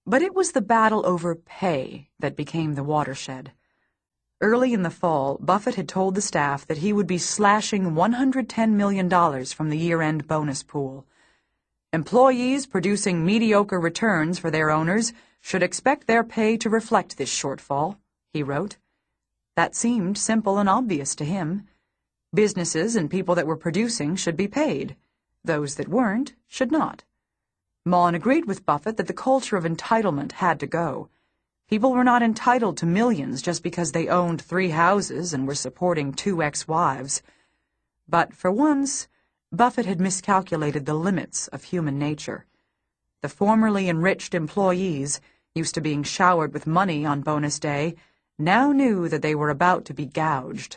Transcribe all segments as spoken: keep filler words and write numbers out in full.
But it was the battle over pay that became the watershed. Early in the fall, Buffett had told the staff that he would be slashing one hundred ten million dollars from the year-end bonus pool. Employees producing mediocre returns for their owners should expect their pay to reflect this shortfall, he wrote. That seemed simple and obvious to him. Businesses and people that were producing should be paid. Those that weren't should not. Maughan agreed with Buffett that the culture of entitlement had to go. People were not entitled to millions just because they owned three houses and were supporting two ex-wives. But for once, Buffett had miscalculated the limits of human nature. The formerly enriched employees, used to being showered with money on bonus day, now knew that they were about to be gouged.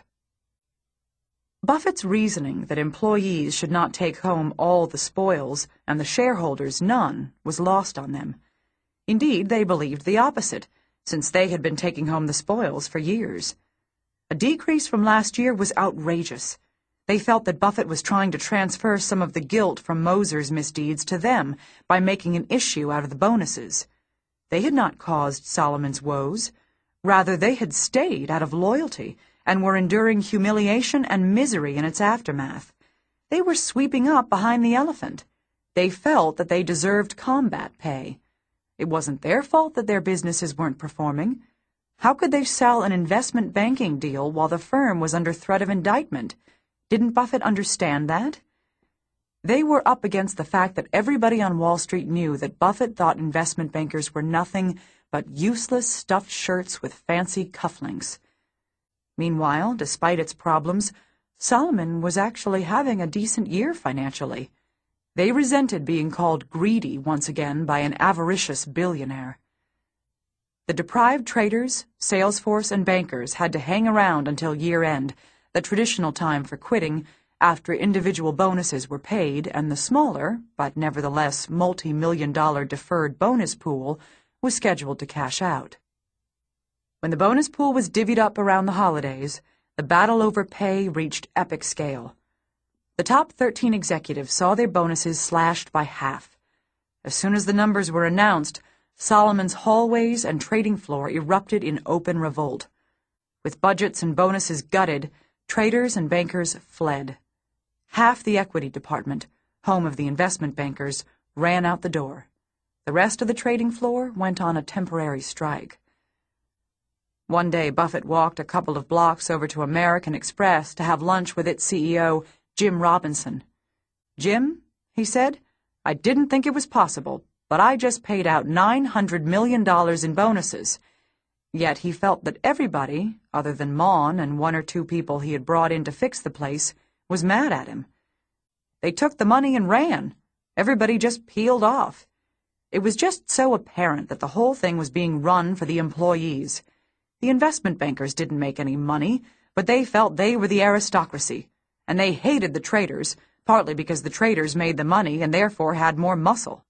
Buffett's reasoning that employees should not take home all the spoils and the shareholders none was lost on them. Indeed, they believed the opposite, since they had been taking home the spoils for years. A decrease from last year was outrageous. They felt that Buffett was trying to transfer some of the guilt from Moser's misdeeds to them by making an issue out of the bonuses. They had not caused Solomon's woes. Rather, they had stayed out of loyalty and were enduring humiliation and misery in its aftermath. They were sweeping up behind the elephant. They felt that they deserved combat pay. It wasn't their fault that their businesses weren't performing. How could they sell an investment banking deal while the firm was under threat of indictment? Didn't Buffett understand that? They were up against the fact that everybody on Wall Street knew that Buffett thought investment bankers were nothing but useless stuffed shirts with fancy cufflinks. Meanwhile, despite its problems, Solomon was actually having a decent year financially. They resented being called greedy once again by an avaricious billionaire. The deprived traders, salesforce, and bankers had to hang around until year-end, the traditional time for quitting, after individual bonuses were paid and the smaller, but nevertheless multi-million dollar deferred bonus pool was scheduled to cash out. When the bonus pool was divvied up around the holidays, the battle over pay reached epic scale. The top thirteen executives saw their bonuses slashed by half. As soon as the numbers were announced, Solomon's hallways and trading floor erupted in open revolt. With budgets and bonuses gutted, traders and bankers fled. Half the equity department, home of the investment bankers, ran out the door. The rest of the trading floor went on a temporary strike. One day, Buffett walked a couple of blocks over to American Express to have lunch with its C E O, Jim Robinson. "Jim," he said, "I didn't think it was possible, but I just paid out nine hundred million dollars in bonuses." Yet he felt that everybody, other than Maughan and one or two people he had brought in to fix the place, was mad at him. They took the money and ran. Everybody just peeled off. It was just so apparent that the whole thing was being run for the employees. The investment bankers didn't make any money, but they felt they were the aristocracy, and they hated the traders, partly because the traders made the money and therefore had more muscle.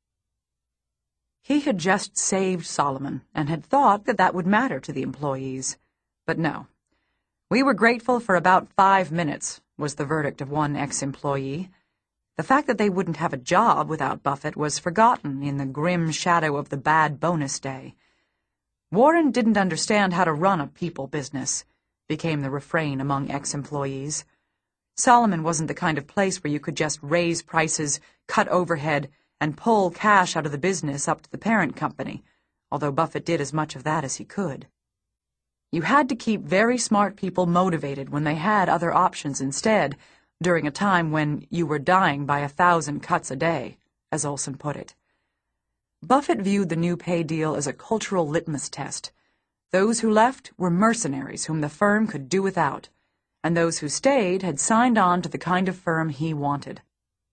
He had just saved Solomon and had thought that that would matter to the employees. But no. "We were grateful for about five minutes," was the verdict of one ex-employee. The fact that they wouldn't have a job without Buffett was forgotten in the grim shadow of the bad bonus day. Warren didn't understand how to run a people business, became the refrain among ex-employees. Solomon wasn't the kind of place where you could just raise prices, cut overhead, and pull cash out of the business up to the parent company, although Buffett did as much of that as he could. You had to keep very smart people motivated when they had other options instead, during a time when you were dying by a thousand cuts a day, as Olson put it. Buffett viewed the new pay deal as a cultural litmus test. Those who left were mercenaries whom the firm could do without, and those who stayed had signed on to the kind of firm he wanted.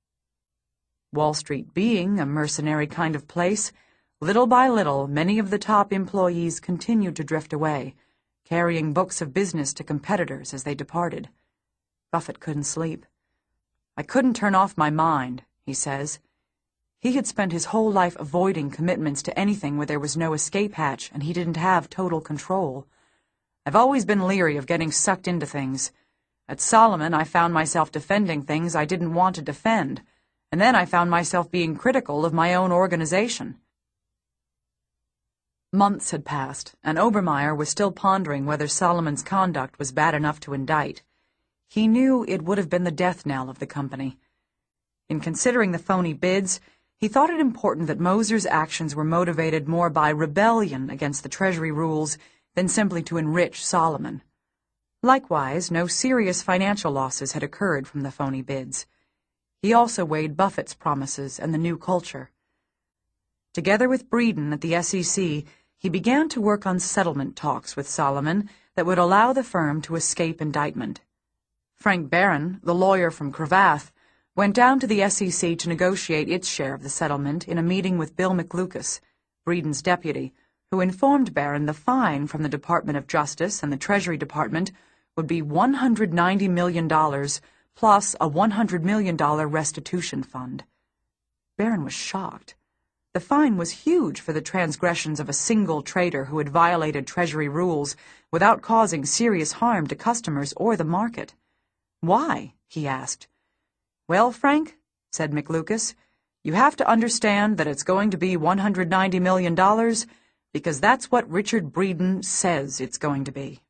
Wall Street being a mercenary kind of place, little by little many of the top employees continued to drift away, carrying books of business to competitors as they departed. Buffett couldn't sleep. "I couldn't turn off my mind," he says. He had spent his whole life avoiding commitments to anything where there was no escape hatch and he didn't have total control. "I've always been leery of getting sucked into things. At Solomon, I found myself defending things I didn't want to defend, and then I found myself being critical of my own organization." Months had passed, and Obermeyer was still pondering whether Solomon's conduct was bad enough to indict. He knew it would have been the death knell of the company. In considering the phony bids, he thought it important that Moser's actions were motivated more by rebellion against the Treasury rules than simply to enrich Solomon. Likewise, no serious financial losses had occurred from the phony bids. He also weighed Buffett's promises and the new culture. Together with Breeden at the S E C, he began to work on settlement talks with Solomon that would allow the firm to escape indictment. Frank Barron, the lawyer from Cravath, went down to the S E C to negotiate its share of the settlement in a meeting with Bill McLucas, Breeden's deputy, who informed Barron the fine from the Department of Justice and the Treasury Department would be one hundred ninety million dollars plus a one hundred million dollars restitution fund. Barron was shocked. The fine was huge for the transgressions of a single trader who had violated Treasury rules without causing serious harm to customers or the market. Why? He asked. Well, Frank, said McLucas, you have to understand that it's going to be one hundred ninety million dollars because that's what Richard Breeden says it's going to be.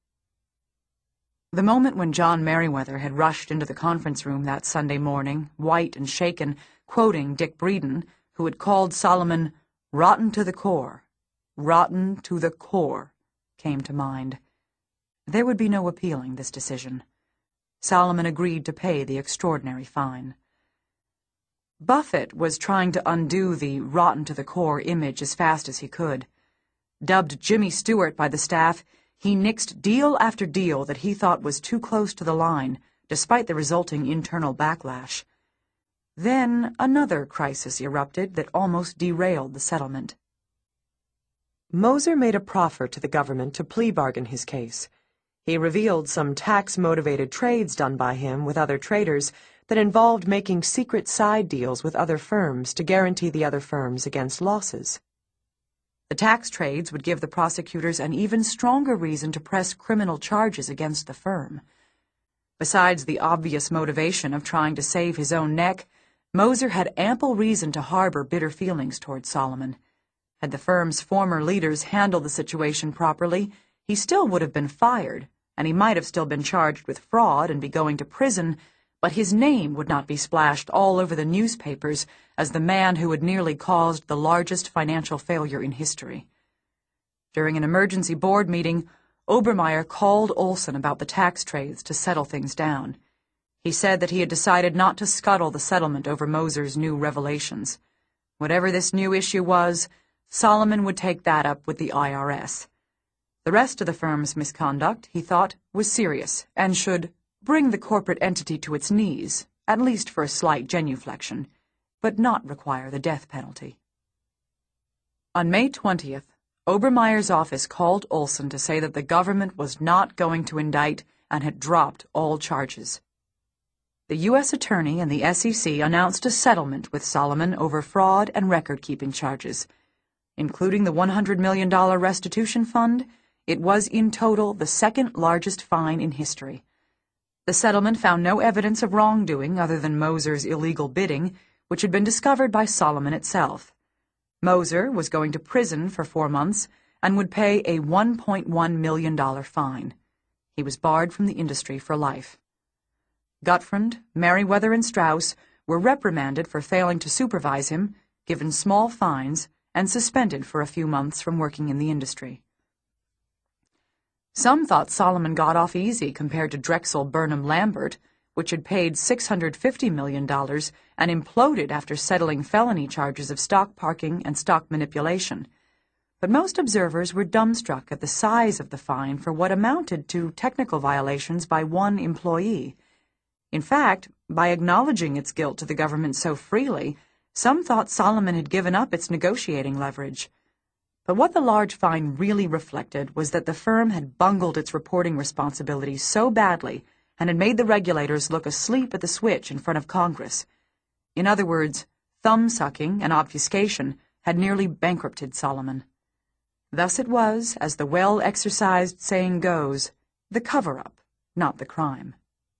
The moment when John Merriweather had rushed into the conference room that Sunday morning, white and shaken, quoting Dick Breeden, who had called Solomon rotten to the core, rotten to the core, came to mind. There would be no appealing this decision. Solomon agreed to pay the extraordinary fine. Buffett was trying to undo the rotten to the core image as fast as he could. Dubbed Jimmy Stewart by the staff, he nixed deal after deal that he thought was too close to the line, despite the resulting internal backlash. Then another crisis erupted that almost derailed the settlement. Moser made a proffer to the government to plea bargain his case. He revealed some tax-motivated trades done by him with other traders that involved making secret side deals with other firms to guarantee the other firms against losses. The tax trades would give the prosecutors an even stronger reason to press criminal charges against the firm. Besides the obvious motivation of trying to save his own neck, Moser had ample reason to harbor bitter feelings toward Solomon. Had the firm's former leaders handled the situation properly, he still would have been fired, and he might have still been charged with fraud and be going to prison, but his name would not be splashed all over the newspapers as the man who had nearly caused the largest financial failure in history. During an emergency board meeting, Obermeyer called Olson about the tax trades to settle things down. He said that he had decided not to scuttle the settlement over Moser's new revelations. Whatever this new issue was, Solomon would take that up with the I R S. The rest of the firm's misconduct, he thought, was serious and should bring the corporate entity to its knees, at least for a slight genuflection, but not require the death penalty. On May twentieth, Obermeyer's office called Olson to say that the government was not going to indict and had dropped all charges. The U S Attorney and the S E C announced a settlement with Solomon over fraud and record-keeping charges. Including the one hundred million dollars restitution fund, it was in total the second largest fine in history. The settlement found no evidence of wrongdoing other than Moser's illegal bidding, which had been discovered by Solomon itself. Moser was going to prison for four months and would pay a one point one million dollars fine. He was barred from the industry for life. Gutfreund, Merriweather, and Strauss were reprimanded for failing to supervise him, given small fines, and suspended for a few months from working in the industry. Some thought Solomon got off easy compared to Drexel Burnham Lambert, which had paid six hundred fifty million dollars and imploded after settling felony charges of stock parking and stock manipulation. But most observers were dumbstruck at the size of the fine for what amounted to technical violations by one employee. In fact, by acknowledging its guilt to the government so freely, some thought Solomon had given up its negotiating leverage. But what the large fine really reflected was that the firm had bungled its reporting responsibilities so badly and had made the regulators look asleep at the switch in front of Congress. In other words, thumb-sucking and obfuscation had nearly bankrupted Solomon. Thus it was, as the well-exercised saying goes, the cover-up, not the crime.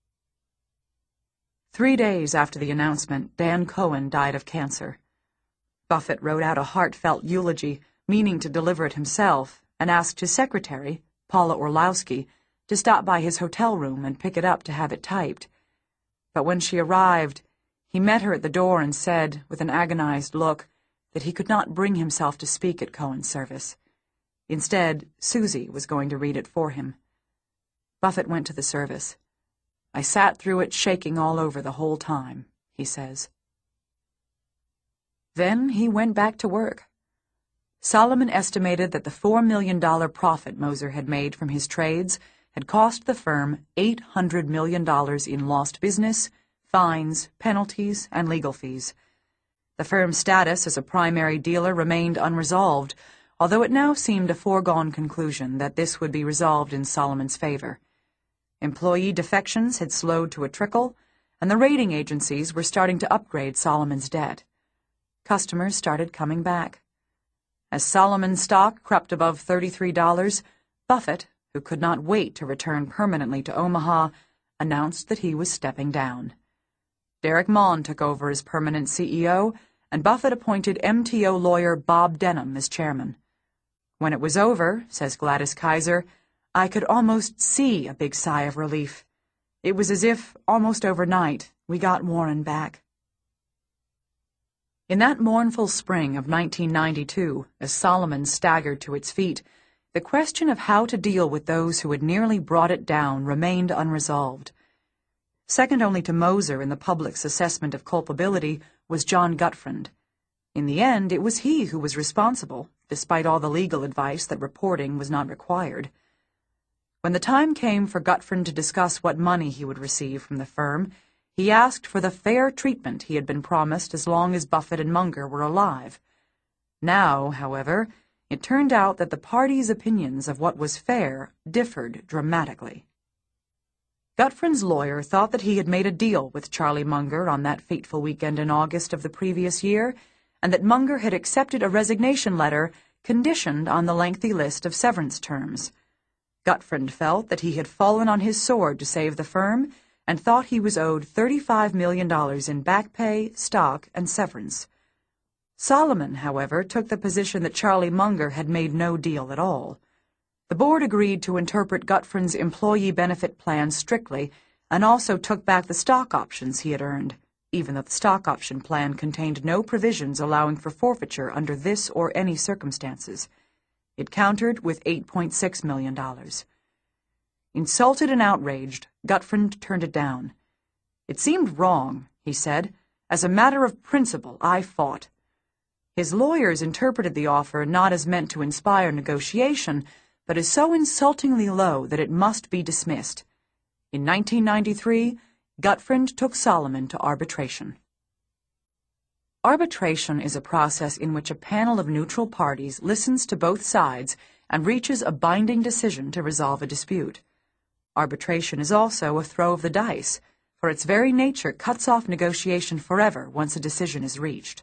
Three days after the announcement, Dan Cohen died of cancer. Buffett wrote out a heartfelt eulogy, meaning to deliver it himself, and asked his secretary, Paula Orlowski, to stop by his hotel room and pick it up to have it typed. But when she arrived, he met her at the door and said, with an agonized look, that he could not bring himself to speak at Cohen's service. Instead, Susie was going to read it for him. Buffett went to the service. "I sat through it shaking all over the whole time," he says. Then he went back to work. Solomon estimated that the four million dollars profit Moser had made from his trades had cost the firm eight hundred million dollars in lost business, fines, penalties, and legal fees. The firm's status as a primary dealer remained unresolved, although it now seemed a foregone conclusion that this would be resolved in Solomon's favor. Employee defections had slowed to a trickle, and the rating agencies were starting to upgrade Solomon's debt. Customers started coming back. As Solomon's stock crept above thirty-three dollars, Buffett, who could not wait to return permanently to Omaha, announced that he was stepping down. Derek Maughan took over as permanent C E O, and Buffett appointed M T O lawyer Bob Denham as chairman. "When it was over," says Gladys Kaiser, "I could almost see a big sigh of relief. It was as if, almost overnight, we got Warren back." In that mournful spring of nineteen ninety-two, as Solomon staggered to its feet, the question of how to deal with those who had nearly brought it down remained unresolved. Second only to Moser in the public's assessment of culpability was John Gutfreund. In the end, it was he who was responsible, despite all the legal advice that reporting was not required. When the time came for Gutfreund to discuss what money he would receive from the firm, he asked for the fair treatment he had been promised as long as Buffett and Munger were alive. Now, however, it turned out that the parties' opinions of what was fair differed dramatically. Gutfreund's lawyer thought that he had made a deal with Charlie Munger on that fateful weekend in August of the previous year, and that Munger had accepted a resignation letter conditioned on the lengthy list of severance terms. Gutfreund felt that he had fallen on his sword to save the firm, and thought he was owed thirty-five million dollars in back pay, stock, and severance. Solomon, however, took the position that Charlie Munger had made no deal at all. The board agreed to interpret Gutfreund's employee benefit plan strictly, and also took back the stock options he had earned, even though the stock option plan contained no provisions allowing for forfeiture under this or any circumstances. It countered with eight point six million dollars. Insulted and outraged, Gutfreund turned it down. "It seemed wrong," he said. "As a matter of principle, I fought." His lawyers interpreted the offer not as meant to inspire negotiation, but as so insultingly low that it must be dismissed. In nineteen ninety-three, Gutfreund took Solomon to arbitration. Arbitration is a process in which a panel of neutral parties listens to both sides and reaches a binding decision to resolve a dispute. Arbitration is also a throw of the dice, for its very nature cuts off negotiation forever once a decision is reached.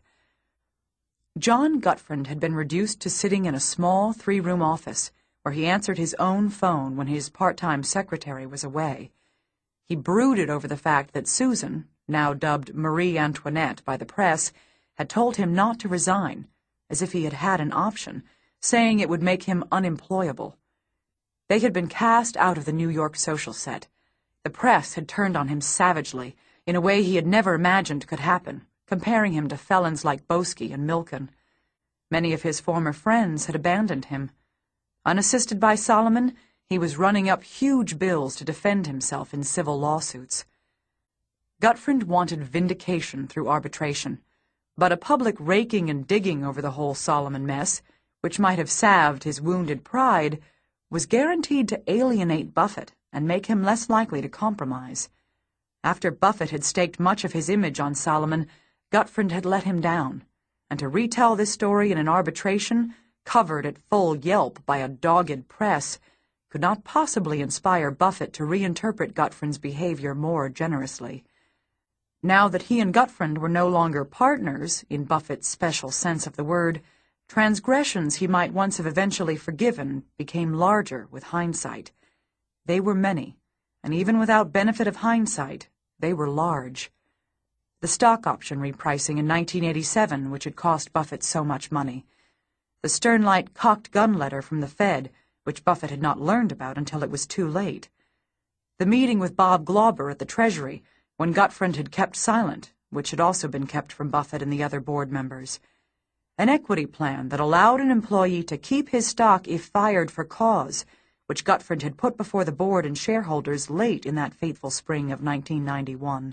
John Gutfreund had been reduced to sitting in a small three-room office, where he answered his own phone when his part-time secretary was away. He brooded over the fact that Susan, now dubbed Marie Antoinette by the press, had told him not to resign, as if he had had an option, saying it would make him unemployable. They had been cast out of the New York social set. The press had turned on him savagely, in a way he had never imagined could happen, comparing him to felons like Boesky and Milken. Many of his former friends had abandoned him. Unassisted by Solomon, he was running up huge bills to defend himself in civil lawsuits. Gutfreund wanted vindication through arbitration, but a public raking and digging over the whole Solomon mess, which might have salved his wounded pride, was guaranteed to alienate Buffett and make him less likely to compromise. After Buffett had staked much of his image on Solomon, Gutfreund had let him down, and to retell this story in an arbitration, covered at full yelp by a dogged press, could not possibly inspire Buffett to reinterpret Gutfreund's behavior more generously. Now that he and Gutfreund were no longer partners, in Buffett's special sense of the word, transgressions he might once have eventually forgiven became larger with hindsight. They were many, and even without benefit of hindsight, they were large. The stock option repricing in nineteen eighty-seven, which had cost Buffett so much money. the Sternlight cocked gun letter from the Fed, which Buffett had not learned about until it was too late. The meeting with Bob Glauber at the Treasury, when Gutfreund had kept silent, which had also been kept from Buffett and the other board members. An equity plan that allowed an employee to keep his stock if fired for cause, which Gutfreund had put before the board and shareholders late in that fateful spring of nineteen ninety-one.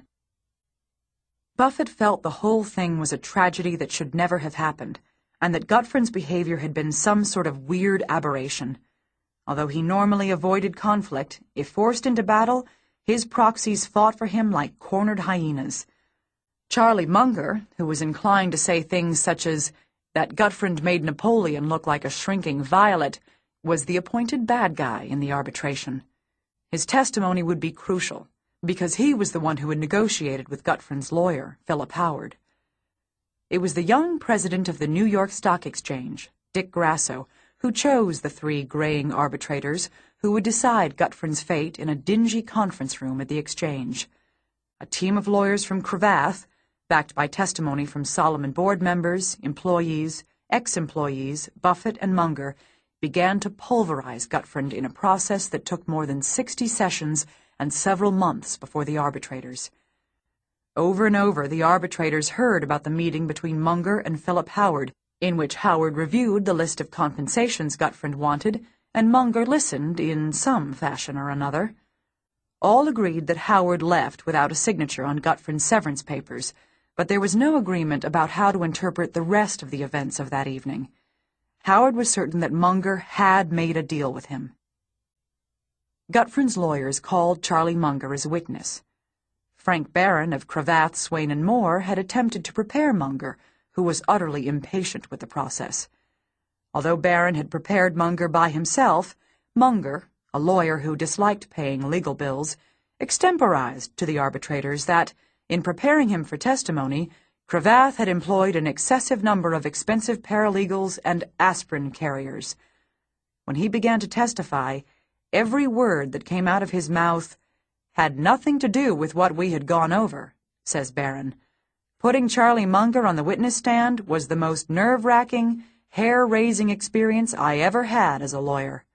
Buffett felt the whole thing was a tragedy that should never have happened, and that Gutfreund's behavior had been some sort of weird aberration. Although he normally avoided conflict, if forced into battle, his proxies fought for him like cornered hyenas. Charlie Munger, who was inclined to say things such as that Gutfreund made Napoleon look like a shrinking violet, was the appointed bad guy in the arbitration. His testimony would be crucial, because he was the one who had negotiated with Gutfreund's lawyer, Philip Howard. It was the young president of the New York Stock Exchange, Dick Grasso, who chose the three graying arbitrators who would decide Gutfreund's fate in a dingy conference room at the exchange. A team of lawyers from Cravath, backed by testimony from Solomon board members, employees, ex-employees, Buffett and Munger, began to pulverize Gutfreund in a process that took more than sixty sessions and several months before the arbitrators. Over and over, the arbitrators heard about the meeting between Munger and Philip Howard, in which Howard reviewed the list of compensations Gutfreund wanted, and Munger listened in some fashion or another. All agreed that Howard left without a signature on Gutfreund's severance papers, but there was no agreement about how to interpret the rest of the events of that evening. Howard was certain that Munger had made a deal with him. Gutfreund's lawyers called Charlie Munger as a witness. Frank Barron of Cravath, Swain and Moore had attempted to prepare Munger, who was utterly impatient with the process. Although Barron had prepared Munger by himself, Munger, a lawyer who disliked paying legal bills, extemporized to the arbitrators that, in preparing him for testimony, Cravath had employed an excessive number of expensive paralegals and aspirin carriers. When he began to testify, every word that came out of his mouth had nothing to do with what we had gone over, says Barron. Putting Charlie Munger on the witness stand was the most nerve-wracking, hair-raising experience I ever had as a lawyer.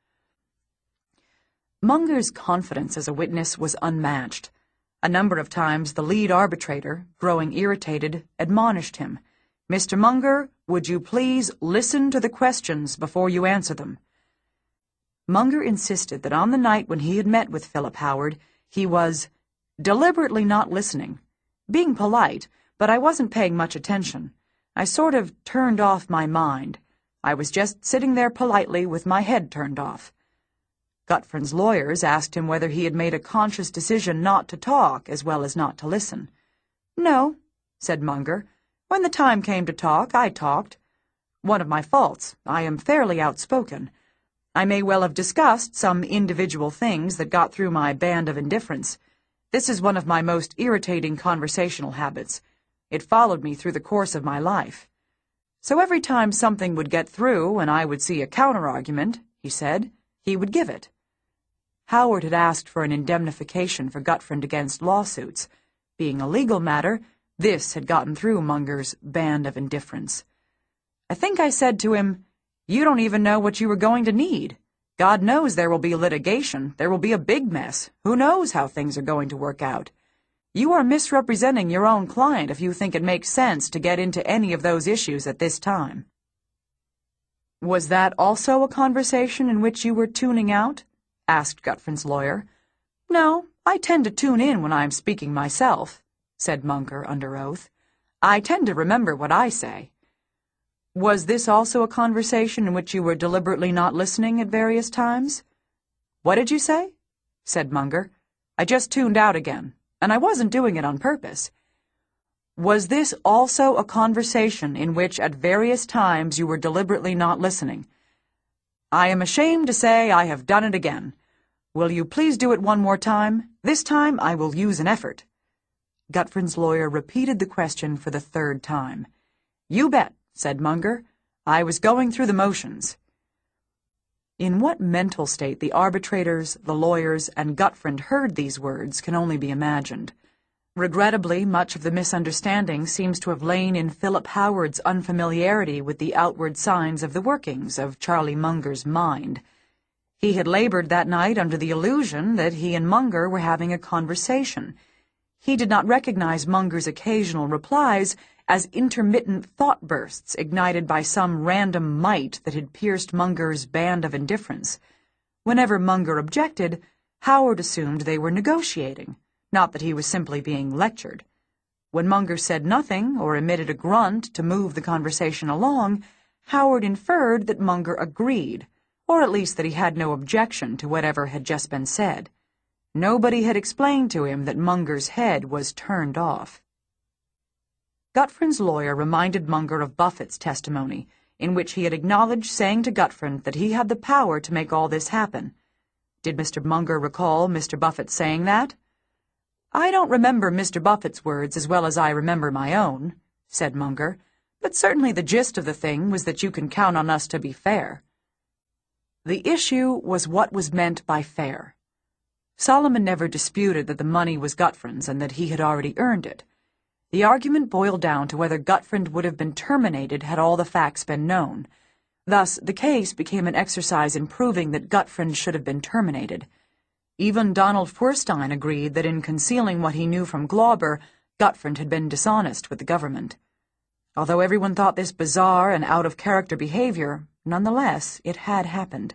Munger's confidence as a witness was unmatched. A number of times the lead arbitrator, growing irritated, admonished him, "Mister Munger, would you please listen to the questions before you answer them?" Munger insisted that on the night when he had met with Philip Howard, he was deliberately not listening, being polite, but I wasn't paying much attention. I sort of turned off my mind. I was just sitting there politely with my head turned off. Gutfreund's lawyers asked him whether he had made a conscious decision not to talk as well as not to listen. "No," said Munger. "When the time came to talk, I talked. One of my faults. I am fairly outspoken. I may well have discussed some individual things that got through my band of indifference. This is one of my most irritating conversational habits. It followed me through the course of my life. So every time something would get through and I would see a counter-argument," he said, "he would give it." Howard had asked for an indemnification for Gutfreund against lawsuits. Being a legal matter, this had gotten through Munger's band of indifference. I think I said to him, "You don't even know what you were going to need. God knows there will be litigation. There will be a big mess. Who knows how things are going to work out? You are misrepresenting your own client if you think it makes sense to get into any of those issues at this time." "Was that also a conversation in which you were tuning out?" asked Gutfreund's lawyer. "No, I tend to tune in when I am speaking myself," said Munger under oath. "I tend to remember what I say." "Was this also a conversation in which you were deliberately not listening at various times?" "What did you say?" said Munger. "I just tuned out again, and I wasn't doing it on purpose." "Was this also a conversation in which at various times you were deliberately not listening?" "I am ashamed to say I have done it again. Will you please do it one more time? This time I will use an effort." Gutfreund's lawyer repeated the question for the third time. "You bet," said Munger. "I was going through the motions." In what mental state the arbitrators, the lawyers, and Gutfreund heard these words can only be imagined. Regrettably, much of the misunderstanding seems to have lain in Philip Howard's unfamiliarity with the outward signs of the workings of Charlie Munger's mind. He had labored that night under the illusion that he and Munger were having a conversation. He did not recognize Munger's occasional replies as intermittent thought bursts ignited by some random might that had pierced Munger's band of indifference. Whenever Munger objected, Howard assumed they were negotiating, not that he was simply being lectured. When Munger said nothing or emitted a grunt to move the conversation along, Howard inferred that Munger agreed, or at least that he had no objection to whatever had just been said. Nobody had explained to him that Munger's head was turned off. Gutfrin's lawyer reminded Munger of Buffett's testimony, in which he had acknowledged saying to Gutfrind that he had the power to make all this happen. Did Mister Munger recall Mister Buffett saying that? "I don't remember Mister Buffett's words as well as I remember my own," said Munger, "but certainly the gist of the thing was that you can count on us to be fair." The issue was what was meant by fair. Solomon never disputed that the money was Gutfrind's and that he had already earned it. The argument boiled down to whether Gutfrind would have been terminated had all the facts been known. Thus, the case became an exercise in proving that Gutfrind should have been terminated. Even Donald Feuerstein agreed that in concealing what he knew from Glauber, Gutfrind had been dishonest with the government. Although everyone thought this bizarre and out-of-character behavior, nonetheless, it had happened.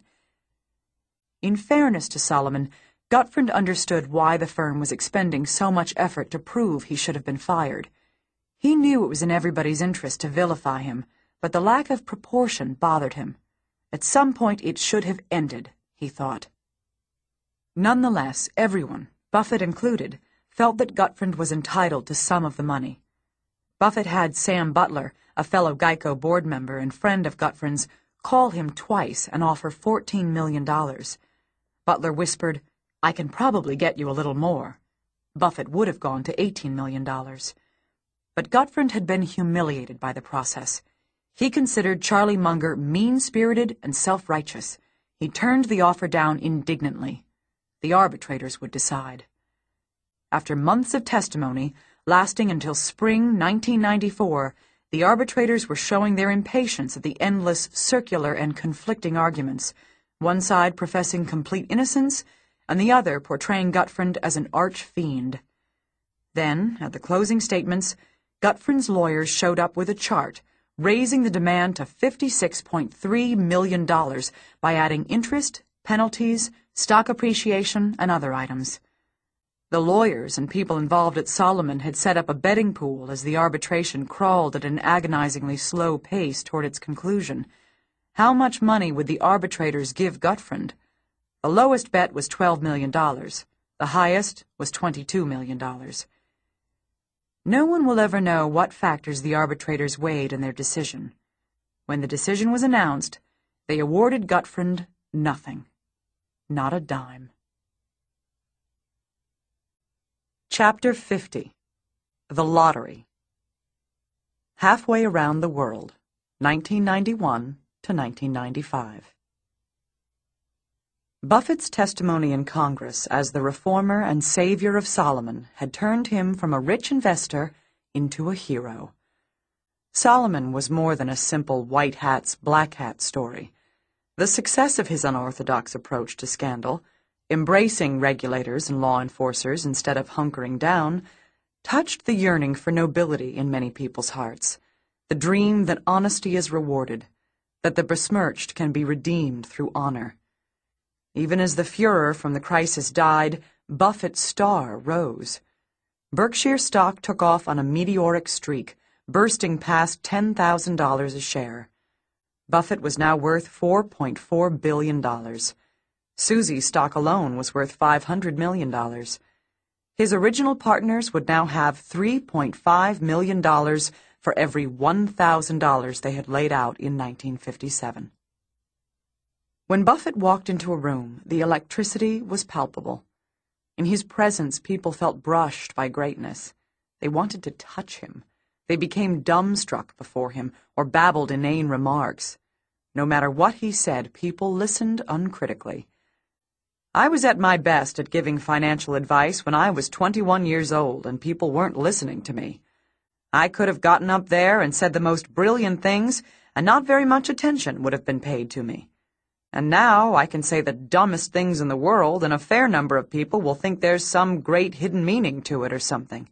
In fairness to Solomon, Gutfrind understood why the firm was expending so much effort to prove he should have been fired. He knew it was in everybody's interest to vilify him, but the lack of proportion bothered him. At some point it should have ended, he thought. Nonetheless, everyone, Buffett included, felt that Gutfrind was entitled to some of the money. Buffett had Sam Butler, a fellow Geico board member and friend of Gutfrind's, call him twice and offer fourteen million dollars. Butler whispered, "I can probably get you a little more." Buffett would have gone to eighteen million dollars. But Gutfrind had been humiliated by the process. He considered Charlie Munger mean-spirited and self-righteous. He turned the offer down indignantly. The arbitrators would decide. After months of testimony, lasting until spring nineteen ninety-four, the arbitrators were showing their impatience at the endless, circular, and conflicting arguments, one side professing complete innocence, and the other portraying Gutfrind as an arch-fiend. Then, at the closing statements, Gutfrind's lawyers showed up with a chart, raising the demand to fifty-six point three million dollars by adding interest, penalties, stock appreciation, and other items. The lawyers and people involved at Solomon had set up a betting pool as the arbitration crawled at an agonizingly slow pace toward its conclusion. How much money would the arbitrators give Gutfrind? The lowest bet was twelve million dollars. The highest was twenty-two million dollars. No one will ever know what factors the arbitrators weighed in their decision. When the decision was announced, they awarded Gutfrind nothing. Not a dime. Chapter fifty. The Lottery. Halfway Around the World, nineteen ninety-one to nineteen ninety-five. Buffett's testimony in Congress as the reformer and savior of Solomon had turned him from a rich investor into a hero. Solomon was more than a simple white hats, black hats story. The success of his unorthodox approach to scandal, embracing regulators and law enforcers instead of hunkering down, touched the yearning for nobility in many people's hearts, the dream that honesty is rewarded, that the besmirched can be redeemed through honor. Even as the furor from the crisis died, Buffett's star rose. Berkshire stock took off on a meteoric streak, bursting past ten thousand dollars a share. Buffett was now worth four point four billion dollars. Susie's stock alone was worth five hundred million dollars. His original partners would now have three point five million dollars for every one thousand dollars they had laid out in nineteen fifty-seven. When Buffett walked into a room, the electricity was palpable. In his presence, people felt brushed by greatness. They wanted to touch him. They became dumbstruck before him or babbled inane remarks. No matter what he said, people listened uncritically. I was at my best at giving financial advice when I was twenty-one years old and people weren't listening to me. I could have gotten up there and said the most brilliant things, and not very much attention would have been paid to me. And now I can say the dumbest things in the world, and a fair number of people will think there's some great hidden meaning to it or something.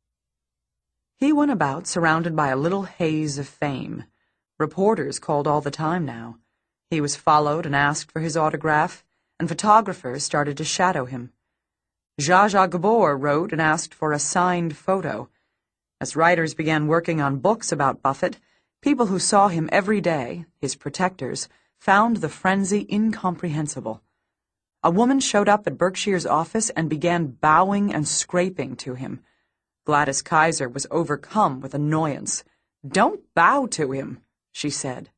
He went about surrounded by a little haze of fame. Reporters called all the time now. He was followed and asked for his autograph, and photographers started to shadow him. Zsa Zsa Gabor wrote and asked for a signed photo. As writers began working on books about Buffett, people who saw him every day, his protectors, found the frenzy incomprehensible. A woman showed up at Berkshire's office and began bowing and scraping to him. Gladys Kaiser was overcome with annoyance. "Don't bow to him," she said.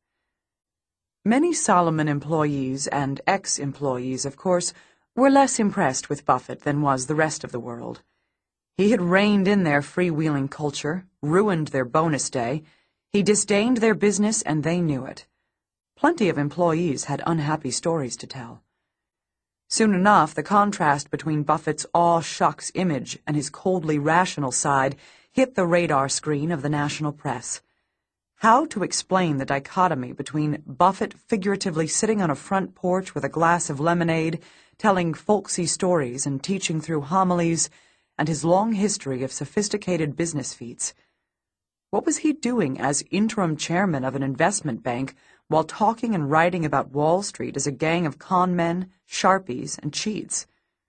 Many Salomon employees and ex-employees, of course, were less impressed with Buffett than was the rest of the world. He had reined in their freewheeling culture, ruined their bonus day. He disdained their business, and they knew it. Plenty of employees had unhappy stories to tell. Soon enough, the contrast between Buffett's aw-shucks image and his coldly rational side hit the radar screen of the national press. How to explain the dichotomy between Buffett figuratively sitting on a front porch with a glass of lemonade, telling folksy stories and teaching through homilies, and his long history of sophisticated business feats? What was he doing as interim chairman of an investment bank while talking and writing about Wall Street as a gang of con men, sharpies, and cheats?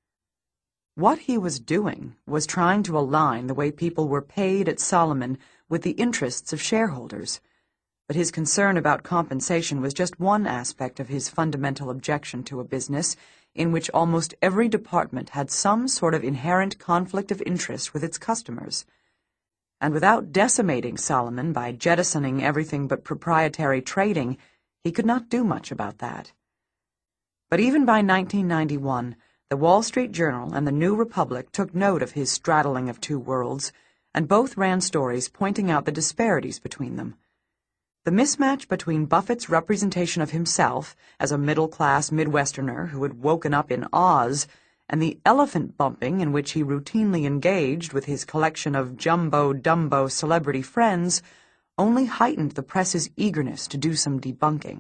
What he was doing was trying to align the way people were paid at Salomon with the interests of shareholders. But his concern about compensation was just one aspect of his fundamental objection to a business in which almost every department had some sort of inherent conflict of interest with its customers. And without decimating Salomon by jettisoning everything but proprietary trading, he could not do much about that. But even by nineteen ninety-one, the Wall Street Journal and the New Republic took note of his straddling of two worlds, and both ran stories pointing out the disparities between them. The mismatch between Buffett's representation of himself as a middle-class Midwesterner who had woken up in Oz and the elephant bumping in which he routinely engaged with his collection of jumbo-dumbo celebrity friends only heightened the press's eagerness to do some debunking.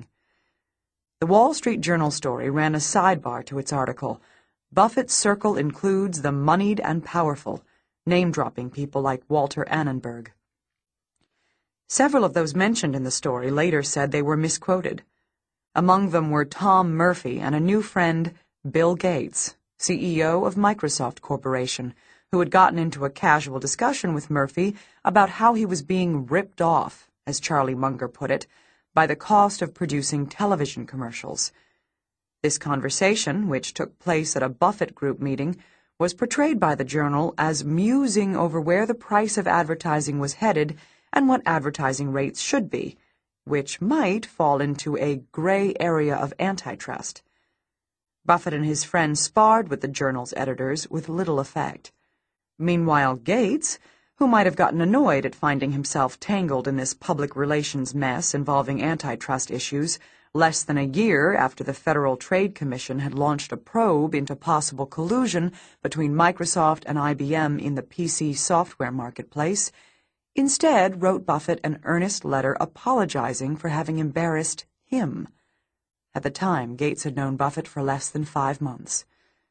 The Wall Street Journal story ran a sidebar to its article. Buffett's circle includes the moneyed and powerful, name-dropping people like Walter Annenberg. Several of those mentioned in the story later said they were misquoted. Among them were Tom Murphy and a new friend, Bill Gates, C E O of Microsoft Corporation, who had gotten into a casual discussion with Murphy about how he was being ripped off, as Charlie Munger put it, by the cost of producing television commercials. This conversation, which took place at a Buffett Group meeting, was portrayed by the Journal as musing over where the price of advertising was headed and what advertising rates should be, which might fall into a gray area of antitrust. Buffett and his friends sparred with the Journal's editors with little effect. Meanwhile, Gates, who might have gotten annoyed at finding himself tangled in this public relations mess involving antitrust issues, less than a year after the Federal Trade Commission had launched a probe into possible collusion between Microsoft and I B M in the P C software marketplace, instead wrote Buffett an earnest letter apologizing for having embarrassed him. At the time, Gates had known Buffett for less than five months.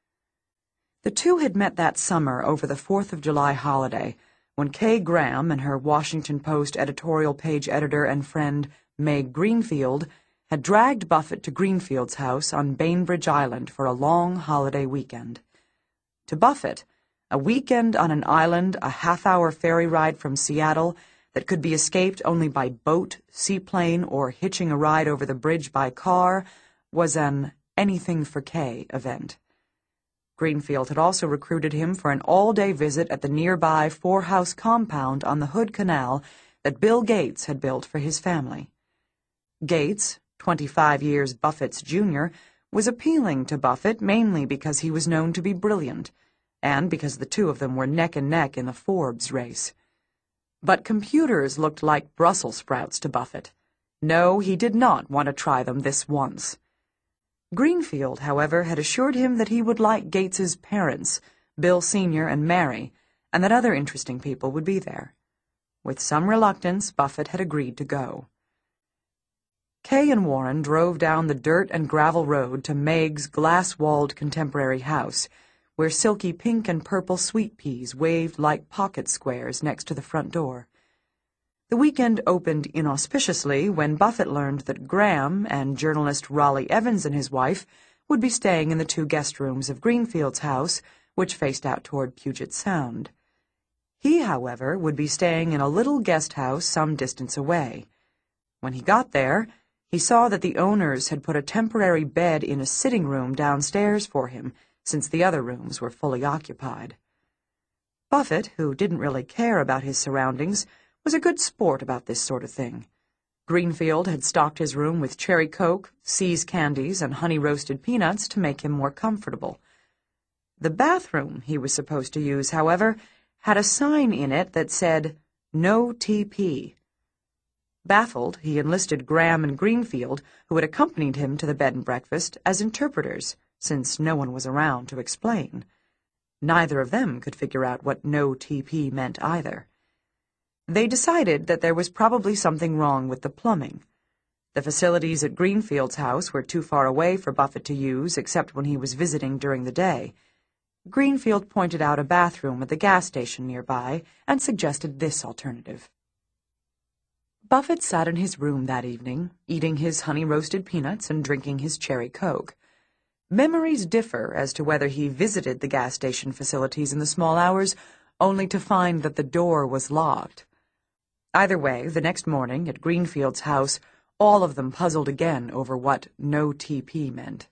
The two had met that summer over the Fourth of July holiday, when Kay Graham and her Washington Post editorial page editor and friend Meg Greenfield had dragged Buffett to Greenfield's house on Bainbridge Island for a long holiday weekend. To Buffett, a weekend on an island, a half-hour ferry ride from Seattle that could be escaped only by boat, seaplane, or hitching a ride over the bridge by car, was an anything-for-Kay event. Greenfield had also recruited him for an all-day visit at the nearby four-house compound on the Hood Canal that Bill Gates had built for his family. Gates, twenty-five years Buffett's junior, was appealing to Buffett mainly because he was known to be brilliant, and because the two of them were neck and neck in the Forbes race. But computers looked like Brussels sprouts to Buffett. No, he did not want to try them this once. Greenfield, however, had assured him that he would like Gates's parents, Bill Senior and Mary, and that other interesting people would be there. With some reluctance, Buffett had agreed to go. Kay and Warren drove down the dirt and gravel road to Meg's glass-walled contemporary house, where silky pink and purple sweet peas waved like pocket squares next to the front door. The weekend opened inauspiciously when Buffett learned that Graham and journalist Raleigh Evans and his wife would be staying in the two guest rooms of Greenfield's house, which faced out toward Puget Sound. He, however, would be staying in a little guest house some distance away. When he got there, he saw that the owners had put a temporary bed in a sitting room downstairs for him, since the other rooms were fully occupied. Buffett, who didn't really care about his surroundings, was a good sport about this sort of thing. Greenfield had stocked his room with cherry coke, See's candies, and honey-roasted peanuts to make him more comfortable. The bathroom he was supposed to use, however, had a sign in it that said, "No T P." Baffled, he enlisted Graham and Greenfield, who had accompanied him to the bed and breakfast, as interpreters, since no one was around to explain. Neither of them could figure out what no T P meant either. They decided that there was probably something wrong with the plumbing. The facilities at Greenfield's house were too far away for Buffett to use except when he was visiting during the day. Greenfield pointed out a bathroom at the gas station nearby and suggested this alternative. Buffett sat in his room that evening, eating his honey-roasted peanuts and drinking his cherry coke. Memories differ as to whether he visited the gas station facilities in the small hours, only to find that the door was locked. Either way, the next morning, at Greenfield's house, all of them puzzled again over what no T P meant.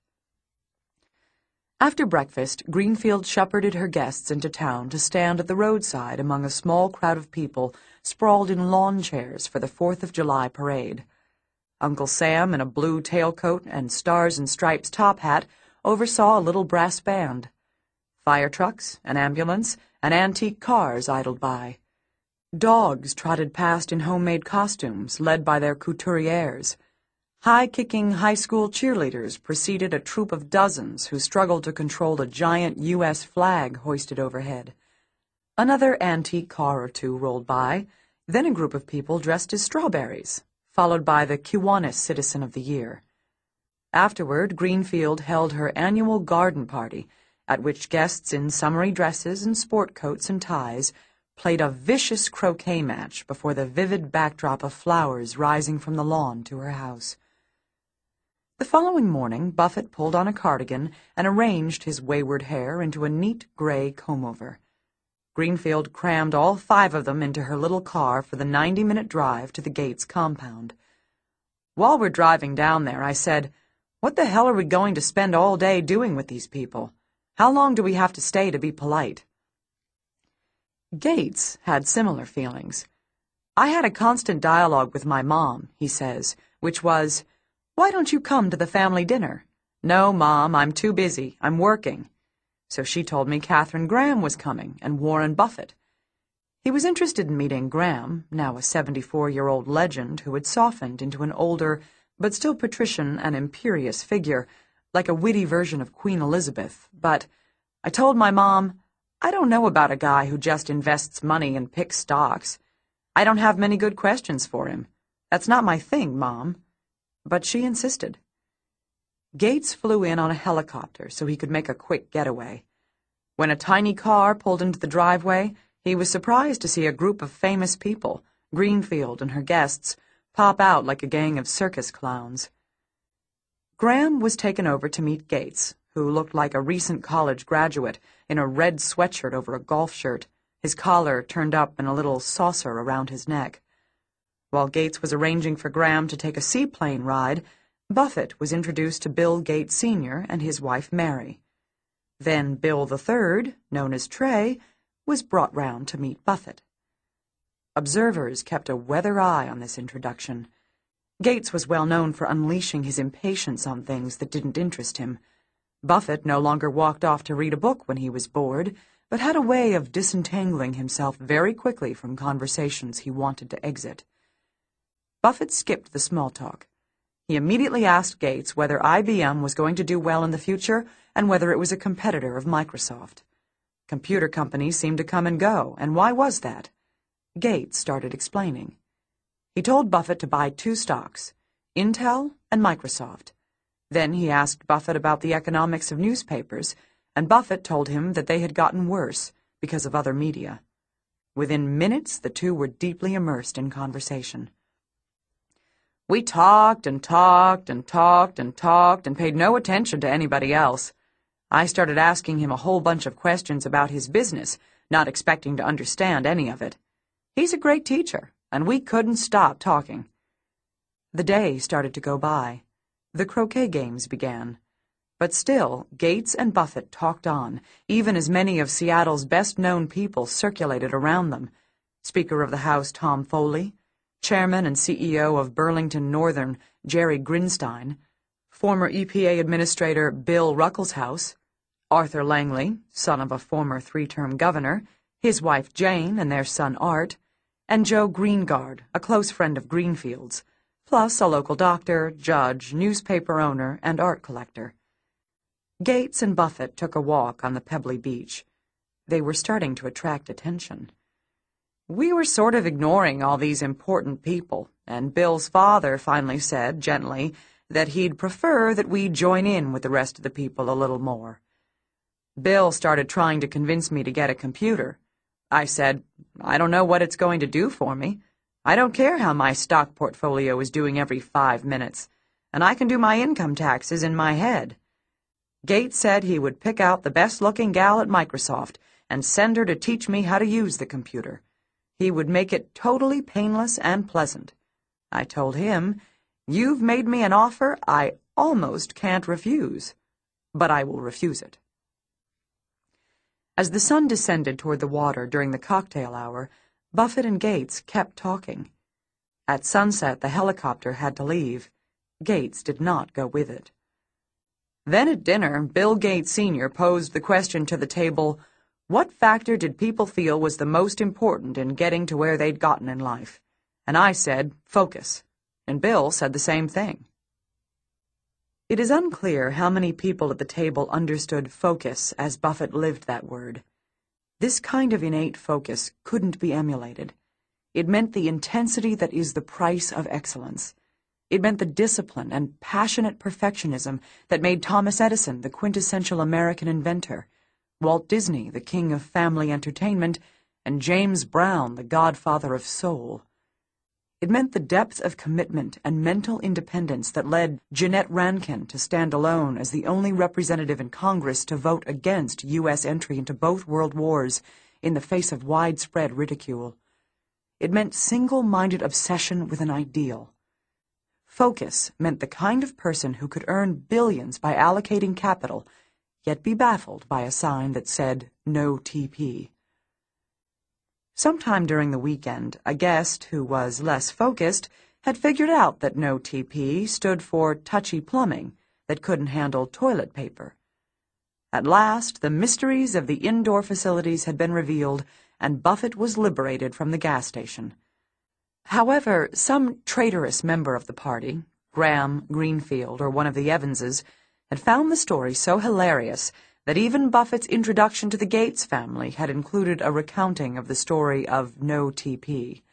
After breakfast, Greenfield shepherded her guests into town to stand at the roadside among a small crowd of people sprawled in lawn chairs for the Fourth of July parade. Uncle Sam, in a blue tailcoat and stars and stripes top hat, oversaw a little brass band. Fire trucks, an ambulance, and antique cars idled by. Dogs trotted past in homemade costumes, led by their couturières. High-kicking high school cheerleaders preceded a troop of dozens who struggled to control a giant U S flag hoisted overhead. Another antique car or two rolled by, then a group of people dressed as strawberries, followed by the Kiwanis Citizen of the Year. Afterward, Greenfield held her annual garden party, at which guests in summery dresses and sport coats and ties played a vicious croquet match before the vivid backdrop of flowers rising from the lawn to her house. The following morning, Buffett pulled on a cardigan and arranged his wayward hair into a neat gray comb-over. Greenfield crammed all five of them into her little car for the ninety-minute drive to the Gates compound. While we're driving down there, I said, "What the hell are we going to spend all day doing with these people? How long do we have to stay to be polite?" Gates had similar feelings. "I had a constant dialogue with my mom," he says, which was, "Why don't you come to the family dinner?" "No, Mom, I'm too busy. I'm working." So she told me Katharine Graham was coming, and Warren Buffett. He was interested in meeting Graham, now a seventy-four-year-old legend who had softened into an older, but still patrician and imperious figure, like a witty version of Queen Elizabeth. But I told my mom, "I don't know about a guy who just invests money and picks stocks. I don't have many good questions for him. That's not my thing, Mom." But she insisted. Gates flew in on a helicopter so he could make a quick getaway. When a tiny car pulled into the driveway, he was surprised to see a group of famous people, Greenfield and her guests, pop out like a gang of circus clowns. Graham was taken over to meet Gates, who looked like a recent college graduate in a red sweatshirt over a golf shirt, his collar turned up in a little saucer around his neck. While Gates was arranging for Graham to take a seaplane ride, Buffett was introduced to Bill Gates Senior and his wife Mary. Then Bill the Third, known as Trey, was brought round to meet Buffett. Observers kept a weather eye on this introduction. Gates was well known for unleashing his impatience on things that didn't interest him. Buffett no longer walked off to read a book when he was bored, but had a way of disentangling himself very quickly from conversations he wanted to exit. Buffett skipped the small talk. He immediately asked Gates whether I B M was going to do well in the future and whether it was a competitor of Microsoft. Computer companies seemed to come and go, and why was that? Gates started explaining. He told Buffett to buy two stocks, Intel and Microsoft. Then he asked Buffett about the economics of newspapers, and Buffett told him that they had gotten worse because of other media. Within minutes, the two were deeply immersed in conversation. We talked and talked and talked and talked and paid no attention to anybody else. I started asking him a whole bunch of questions about his business, not expecting to understand any of it. He's a great teacher, and we couldn't stop talking. The day started to go by. The croquet games began. But still, Gates and Buffett talked on, even as many of Seattle's best-known people circulated around them. Speaker of the House Tom Foley, Chairman and C E O of Burlington Northern Jerry Grinstein, former E P A Administrator Bill Ruckelshaus, Arthur Langley, son of a former three-term governor, his wife Jane and their son Art, and Joe Greengard, a close friend of Greenfield's, plus a local doctor, judge, newspaper owner, and art collector. Gates and Buffett took a walk on the pebbly beach. They were starting to attract attention. We were sort of ignoring all these important people, and Bill's father finally said, gently, that he'd prefer that we join in with the rest of the people a little more. Bill started trying to convince me to get a computer. I said, I don't know what it's going to do for me. I don't care how my stock portfolio is doing every five minutes, and I can do my income taxes in my head. Gates said he would pick out the best-looking gal at Microsoft and send her to teach me how to use the computer. He would make it totally painless and pleasant. I told him, You've made me an offer I almost can't refuse, but I will refuse it. As the sun descended toward the water during the cocktail hour, Buffett and Gates kept talking. At sunset, the helicopter had to leave. Gates did not go with it. Then at dinner, Bill Gates Senior posed the question to the table, what factor did people feel was the most important in getting to where they'd gotten in life? And I said, focus. And Bill said the same thing. It is unclear how many people at the table understood focus as Buffett lived that word. This kind of innate focus couldn't be emulated. It meant the intensity that is the price of excellence. It meant the discipline and passionate perfectionism that made Thomas Edison the quintessential American inventor, Walt Disney the king of family entertainment, and James Brown the godfather of soul. It meant the depth of commitment and mental independence that led Jeanette Rankin to stand alone as the only representative in Congress to vote against U S entry into both world wars in the face of widespread ridicule. It meant single-minded obsession with an ideal. Focus meant the kind of person who could earn billions by allocating capital, yet be baffled by a sign that said, no T P. Sometime during the weekend, a guest who was less focused had figured out that no T P stood for touchy plumbing that couldn't handle toilet paper. At last, the mysteries of the indoor facilities had been revealed, and Buffett was liberated from the gas station. However, some traitorous member of the party, Graham, Greenfield, or one of the Evanses, had found the story so hilarious that even Buffett's introduction to the Gates family had included a recounting of the story of no T P.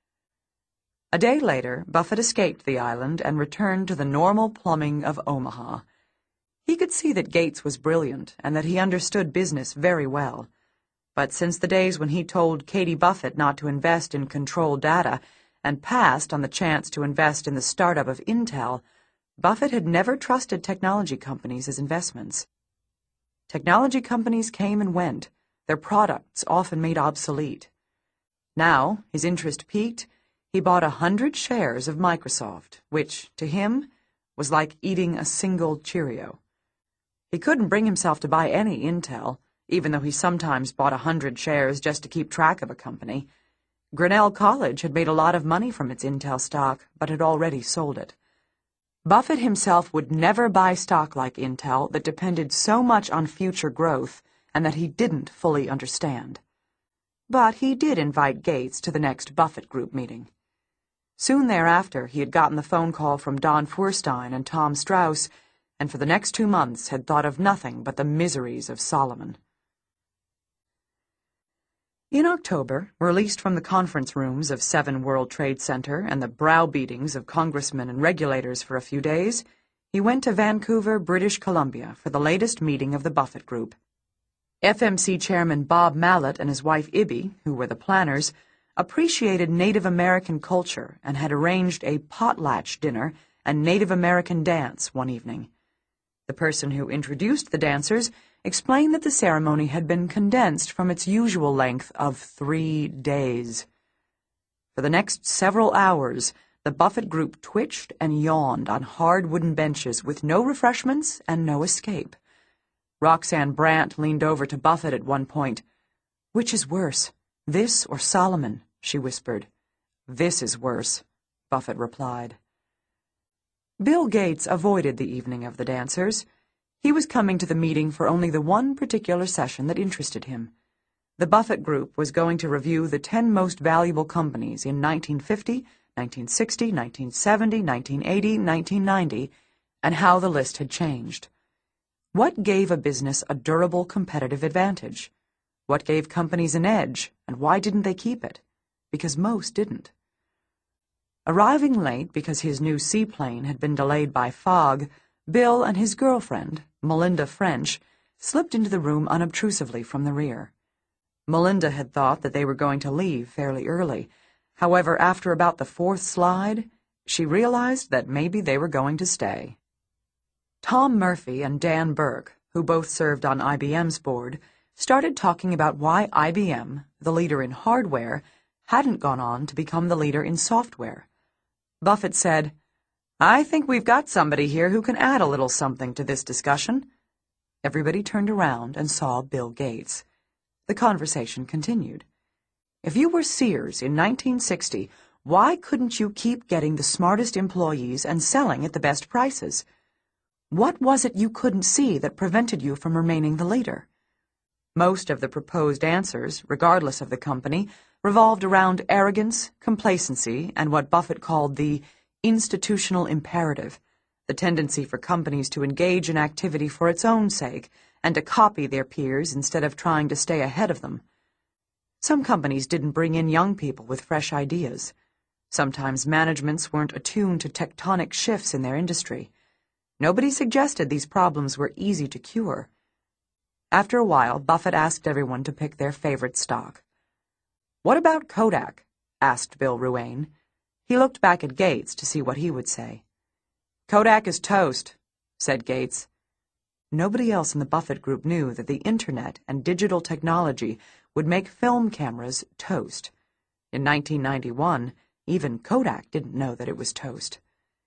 A day later, Buffett escaped the island and returned to the normal plumbing of Omaha. He could see that Gates was brilliant and that he understood business very well. But since the days when he told Katie Buffett not to invest in controlled data and passed on the chance to invest in the startup of Intel, Buffett had never trusted technology companies as investments. Technology companies came and went, their products often made obsolete. Now, his interest piqued, he bought a hundred shares of Microsoft, which, to him, was like eating a single Cheerio. He couldn't bring himself to buy any Intel, even though he sometimes bought a hundred shares just to keep track of a company. Grinnell College had made a lot of money from its Intel stock, but had already sold it. Buffett himself would never buy stock like Intel that depended so much on future growth and that he didn't fully understand. But he did invite Gates to the next Buffett Group meeting. Soon thereafter, he had gotten the phone call from Don Feuerstein and Tom Strauss, and for the next two months had thought of nothing but the miseries of Solomon. In October, released from the conference rooms of Seven World Trade Center and the browbeatings of congressmen and regulators for a few days, he went to Vancouver, British Columbia, for the latest meeting of the Buffett Group. F M C Chairman Bob Mallet and his wife Ibby, who were the planners, appreciated Native American culture and had arranged a potlatch dinner and Native American dance one evening. The person who introduced the dancers explained that the ceremony had been condensed from its usual length of three days. For the next several hours, the Buffett Group twitched and yawned on hard wooden benches with no refreshments and no escape. Roxanne Brandt leaned over to Buffett at one point. "Which is worse, this or Solomon?" she whispered. "This is worse," Buffett replied. Bill Gates avoided the evening of the dancers. He was coming to the meeting for only the one particular session that interested him. The Buffett Group was going to review the ten most valuable companies in nineteen fifty, nineteen sixty, nineteen seventy, nineteen eighty, nineteen ninety, and how the list had changed. What gave a business a durable competitive advantage? What gave companies an edge, and why didn't they keep it? Because most didn't. Arriving late because his new seaplane had been delayed by fog, Bill and his girlfriend, Melinda French, slipped into the room unobtrusively from the rear. Melinda had thought that they were going to leave fairly early. However, after about the fourth slide, she realized that maybe they were going to stay. Tom Murphy and Dan Burke, who both served on I B M's board, started talking about why I B M, the leader in hardware, hadn't gone on to become the leader in software. Buffett said, "I think we've got somebody here who can add a little something to this discussion." Everybody turned around and saw Bill Gates. The conversation continued. "If you were Sears in nineteen sixty, why couldn't you keep getting the smartest employees and selling at the best prices? What was it you couldn't see that prevented you from remaining the leader?" Most of the proposed answers, regardless of the company, revolved around arrogance, complacency, and what Buffett called the institutional imperative, the tendency for companies to engage in activity for its own sake and to copy their peers instead of trying to stay ahead of them. Some companies didn't bring in young people with fresh ideas. Sometimes managements weren't attuned to tectonic shifts in their industry. Nobody suggested these problems were easy to cure. After a while, Buffett asked everyone to pick their favorite stock. "What about Kodak?" asked Bill Ruane. He looked back at Gates to see what he would say. "Kodak is toast," said Gates. Nobody else in the Buffett Group knew that the Internet and digital technology would make film cameras toast. In nineteen ninety-one, even Kodak didn't know that it was toast.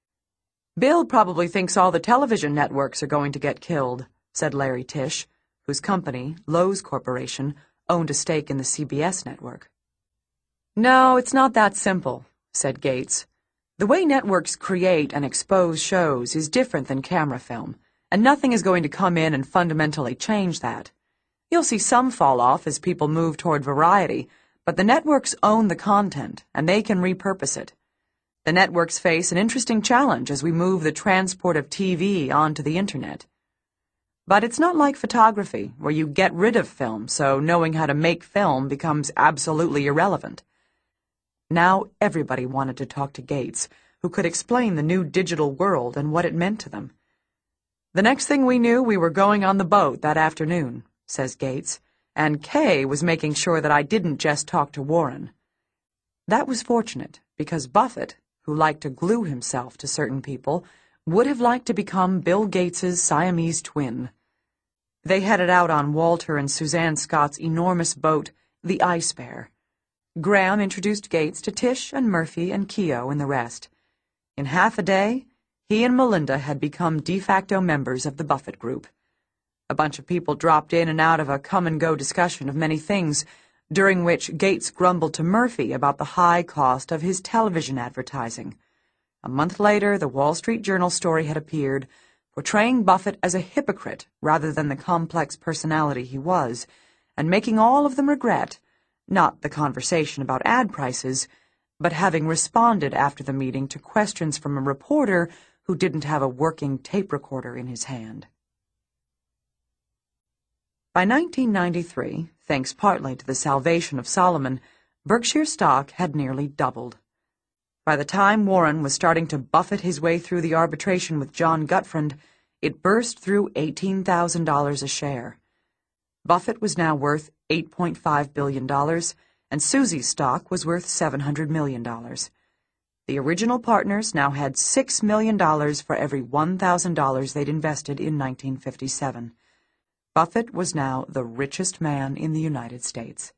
"Bill probably thinks all the television networks are going to get killed," said Larry Tisch, whose company, Lowe's Corporation, owned a stake in the C B S network. "No, it's not that simple," said Gates. "The way networks create and expose shows is different than camera film, and nothing is going to come in and fundamentally change that. You'll see some fall off as people move toward variety, but the networks own the content, and they can repurpose it. The networks face an interesting challenge as we move the transport of T V onto the Internet. But it's not like photography, where you get rid of film, so knowing how to make film becomes absolutely irrelevant." Now everybody wanted to talk to Gates, who could explain the new digital world and what it meant to them. "The next thing we knew, we were going on the boat that afternoon," says Gates, "and Kay was making sure that I didn't just talk to Warren." That was fortunate, because Buffett, who liked to glue himself to certain people, would have liked to become Bill Gates's Siamese twin. They headed out on Walter and Suzanne Scott's enormous boat, the Ice Bear. Graham introduced Gates to Tisch and Murphy and Keogh and the rest. In half a day, he and Melinda had become de facto members of the Buffett Group. A bunch of people dropped in and out of a come-and-go discussion of many things, during which Gates grumbled to Murphy about the high cost of his television advertising. A month later, the Wall Street Journal story had appeared, portraying Buffett as a hypocrite rather than the complex personality he was, and making all of them regret, not the conversation about ad prices, but having responded after the meeting to questions from a reporter who didn't have a working tape recorder in his hand. By nineteen ninety-three, thanks partly to the salvation of Solomon, Berkshire stock had nearly doubled. By the time Warren was starting to buffet his way through the arbitration with John Gutfreund, it burst through eighteen thousand dollars a share. Buffett was now worth eight point five billion dollars, and Susie's stock was worth seven hundred million dollars. The original partners now had six million dollars for every one thousand dollars they'd invested in nineteen fifty-seven. Buffett was now the richest man in the United States.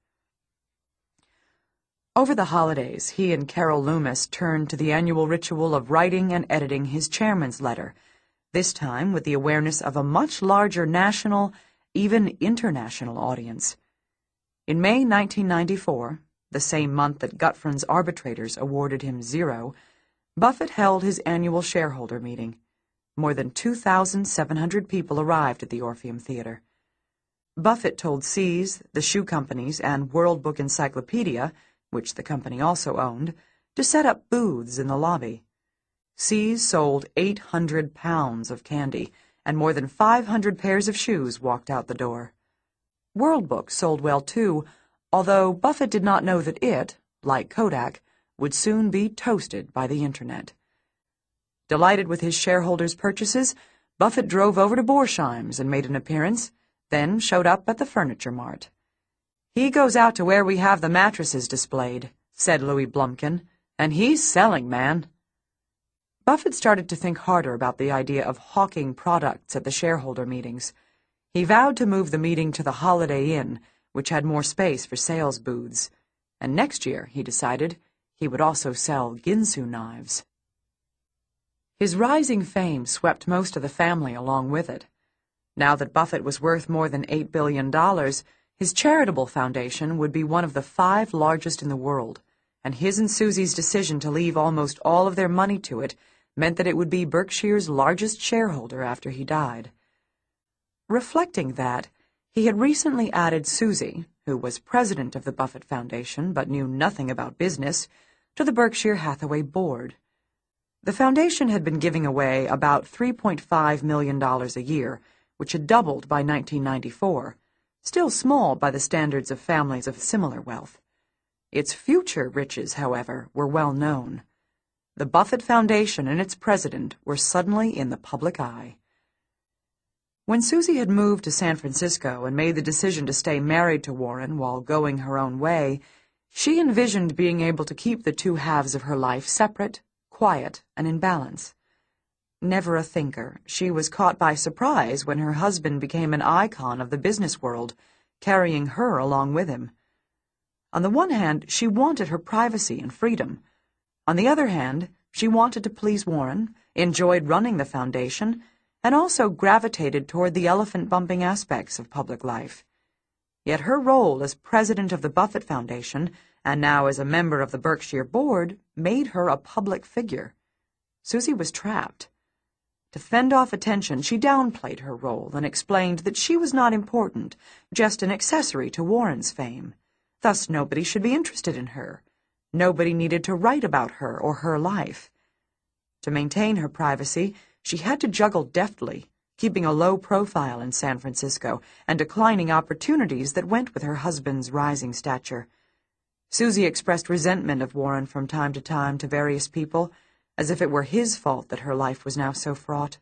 Over the holidays, he and Carol Loomis turned to the annual ritual of writing and editing his chairman's letter, this time with the awareness of a much larger national, even international audience. In May nineteen ninety-four, the same month that Gutfreund's arbitrators awarded him zero, Buffett held his annual shareholder meeting. More than two thousand seven hundred people arrived at the Orpheum Theater. Buffett told See's, the shoe companies, and World Book Encyclopedia, which the company also owned, to set up booths in the lobby. See's sold eight hundred pounds of candy, and more than five hundred pairs of shoes walked out the door. World Book sold well, too, although Buffett did not know that it, like Kodak, would soon be toasted by the Internet. Delighted with his shareholders' purchases, Buffett drove over to Borsheim's and made an appearance, then showed up at the Furniture Mart. "He goes out to where we have the mattresses displayed," said Louis Blumkin, "and he's selling, man." Buffett started to think harder about the idea of hawking products at the shareholder meetings. He vowed to move the meeting to the Holiday Inn, which had more space for sales booths, and next year, he decided, he would also sell Ginsu knives. His rising fame swept most of the family along with it. Now that Buffett was worth more than eight billion dollars, his charitable foundation would be one of the five largest in the world, and his and Susie's decision to leave almost all of their money to it meant that it would be Berkshire's largest shareholder after he died. Reflecting that, he had recently added Susie, who was president of the Buffett Foundation but knew nothing about business, to the Berkshire Hathaway board. The foundation had been giving away about three point five million dollars a year, which had doubled by nineteen ninety-four, still small by the standards of families of similar wealth. Its future riches, however, were well known. The Buffett Foundation and its president were suddenly in the public eye. When Susie had moved to San Francisco and made the decision to stay married to Warren while going her own way, she envisioned being able to keep the two halves of her life separate, quiet, and in balance. Never a thinker, she was caught by surprise when her husband became an icon of the business world, carrying her along with him. On the one hand, she wanted her privacy and freedom. On the other hand, she wanted to please Warren, enjoyed running the foundation, and also gravitated toward the elephant-bumping aspects of public life. Yet her role as president of the Buffett Foundation, and now as a member of the Berkshire board, made her a public figure. Susie was trapped. To fend off attention, she downplayed her role and explained that she was not important, just an accessory to Warren's fame. Thus nobody should be interested in her. Nobody needed to write about her or her life. To maintain her privacy, she had to juggle deftly, keeping a low profile in San Francisco and declining opportunities that went with her husband's rising stature. Susie expressed resentment of Warren from time to time to various people, as if it were his fault that her life was now so fraught.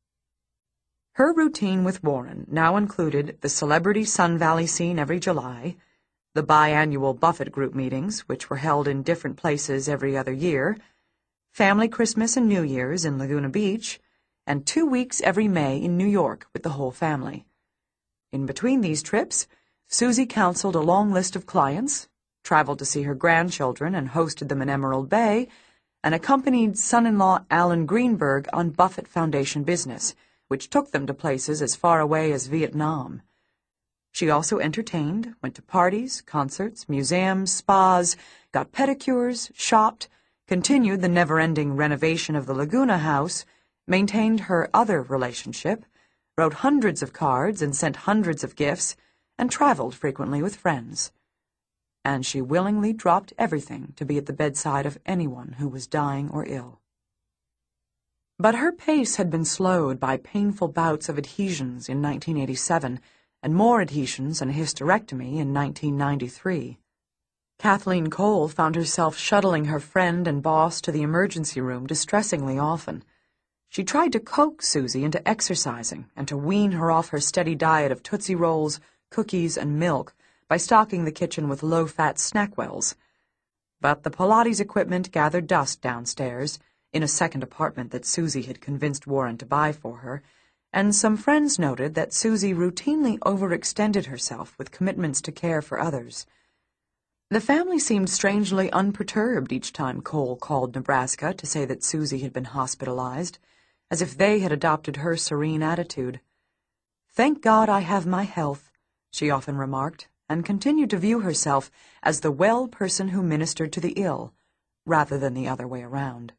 Her routine with Warren now included the celebrity Sun Valley scene every July, the biannual Buffett Group meetings, which were held in different places every other year, family Christmas and New Year's in Laguna Beach, and two weeks every May in New York with the whole family. In between these trips, Susie counseled a long list of clients, traveled to see her grandchildren and hosted them in Emerald Bay, and accompanied son-in-law Alan Greenberg on Buffett Foundation business, which took them to places as far away as Vietnam. She also entertained, went to parties, concerts, museums, spas, got pedicures, shopped, continued the never-ending renovation of the Laguna house, maintained her other relationship, wrote hundreds of cards and sent hundreds of gifts, and traveled frequently with friends. and she willingly dropped everything to be at the bedside of anyone who was dying or ill. But her pace had been slowed by painful bouts of adhesions in nineteen eighty-seven and more adhesions and a hysterectomy in nineteen ninety-three. Kathleen Cole found herself shuttling her friend and boss to the emergency room distressingly often. She tried to coax Susie into exercising and to wean her off her steady diet of Tootsie Rolls, cookies, and milk by stocking the kitchen with low-fat Snackwells. But the Pilates equipment gathered dust downstairs, in a second apartment that Susie had convinced Warren to buy for her, and some friends noted that Susie routinely overextended herself with commitments to care for others. The family seemed strangely unperturbed each time Cole called Nebraska to say that Susie had been hospitalized, as if they had adopted her serene attitude. "Thank God I have my health," she often remarked, and continued to view herself as the well person who ministered to the ill, rather than the other way around.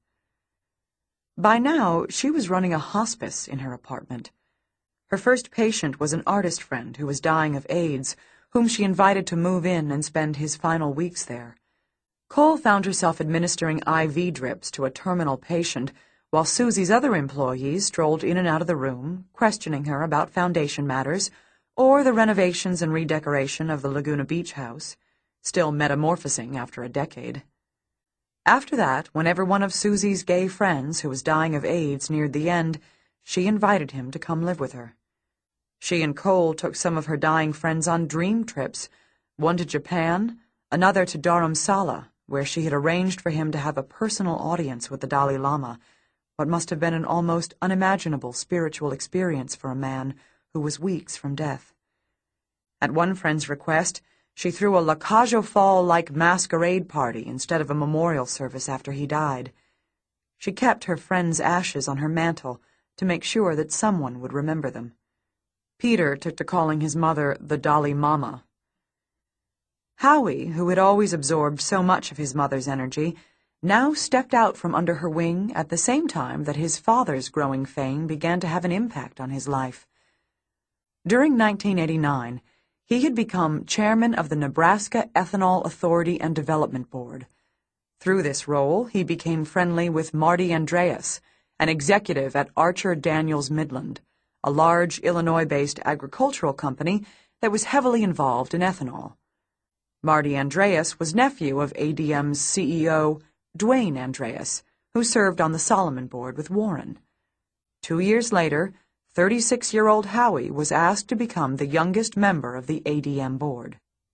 By now, she was running a hospice in her apartment. Her first patient was an artist friend who was dying of AIDS, whom she invited to move in and spend his final weeks there. Cole found herself administering I V drips to a terminal patient, while Susie's other employees strolled in and out of the room, questioning her about foundation matters, or the renovations and redecoration of the Laguna Beach house, still metamorphosing after a decade. After that, whenever one of Susie's gay friends who was dying of AIDS neared the end, she invited him to come live with her. She and Cole took some of her dying friends on dream trips, one to Japan, another to Dharamsala, where she had arranged for him to have a personal audience with the Dalai Lama, what must have been an almost unimaginable spiritual experience for a man who was weeks from death. At one friend's request, she threw a Lacage Fall-like masquerade party instead of a memorial service after he died. She kept her friend's ashes on her mantel to make sure that someone would remember them. Peter took to calling his mother the Dalai Mama. Howie, who had always absorbed so much of his mother's energy, now stepped out from under her wing at the same time that his father's growing fame began to have an impact on his life. During nineteen eighty-nine, he had become chairman of the Nebraska Ethanol Authority and Development Board. Through this role, he became friendly with Marty Andreas, an executive at Archer Daniels Midland, a large Illinois-based agricultural company that was heavily involved in ethanol. Marty Andreas was nephew of A D M's C E O, Dwayne Andreas, who served on the Solomon Board with Warren. Two years later, thirty-six-year-old Howie was asked to become the youngest member of the A D M board.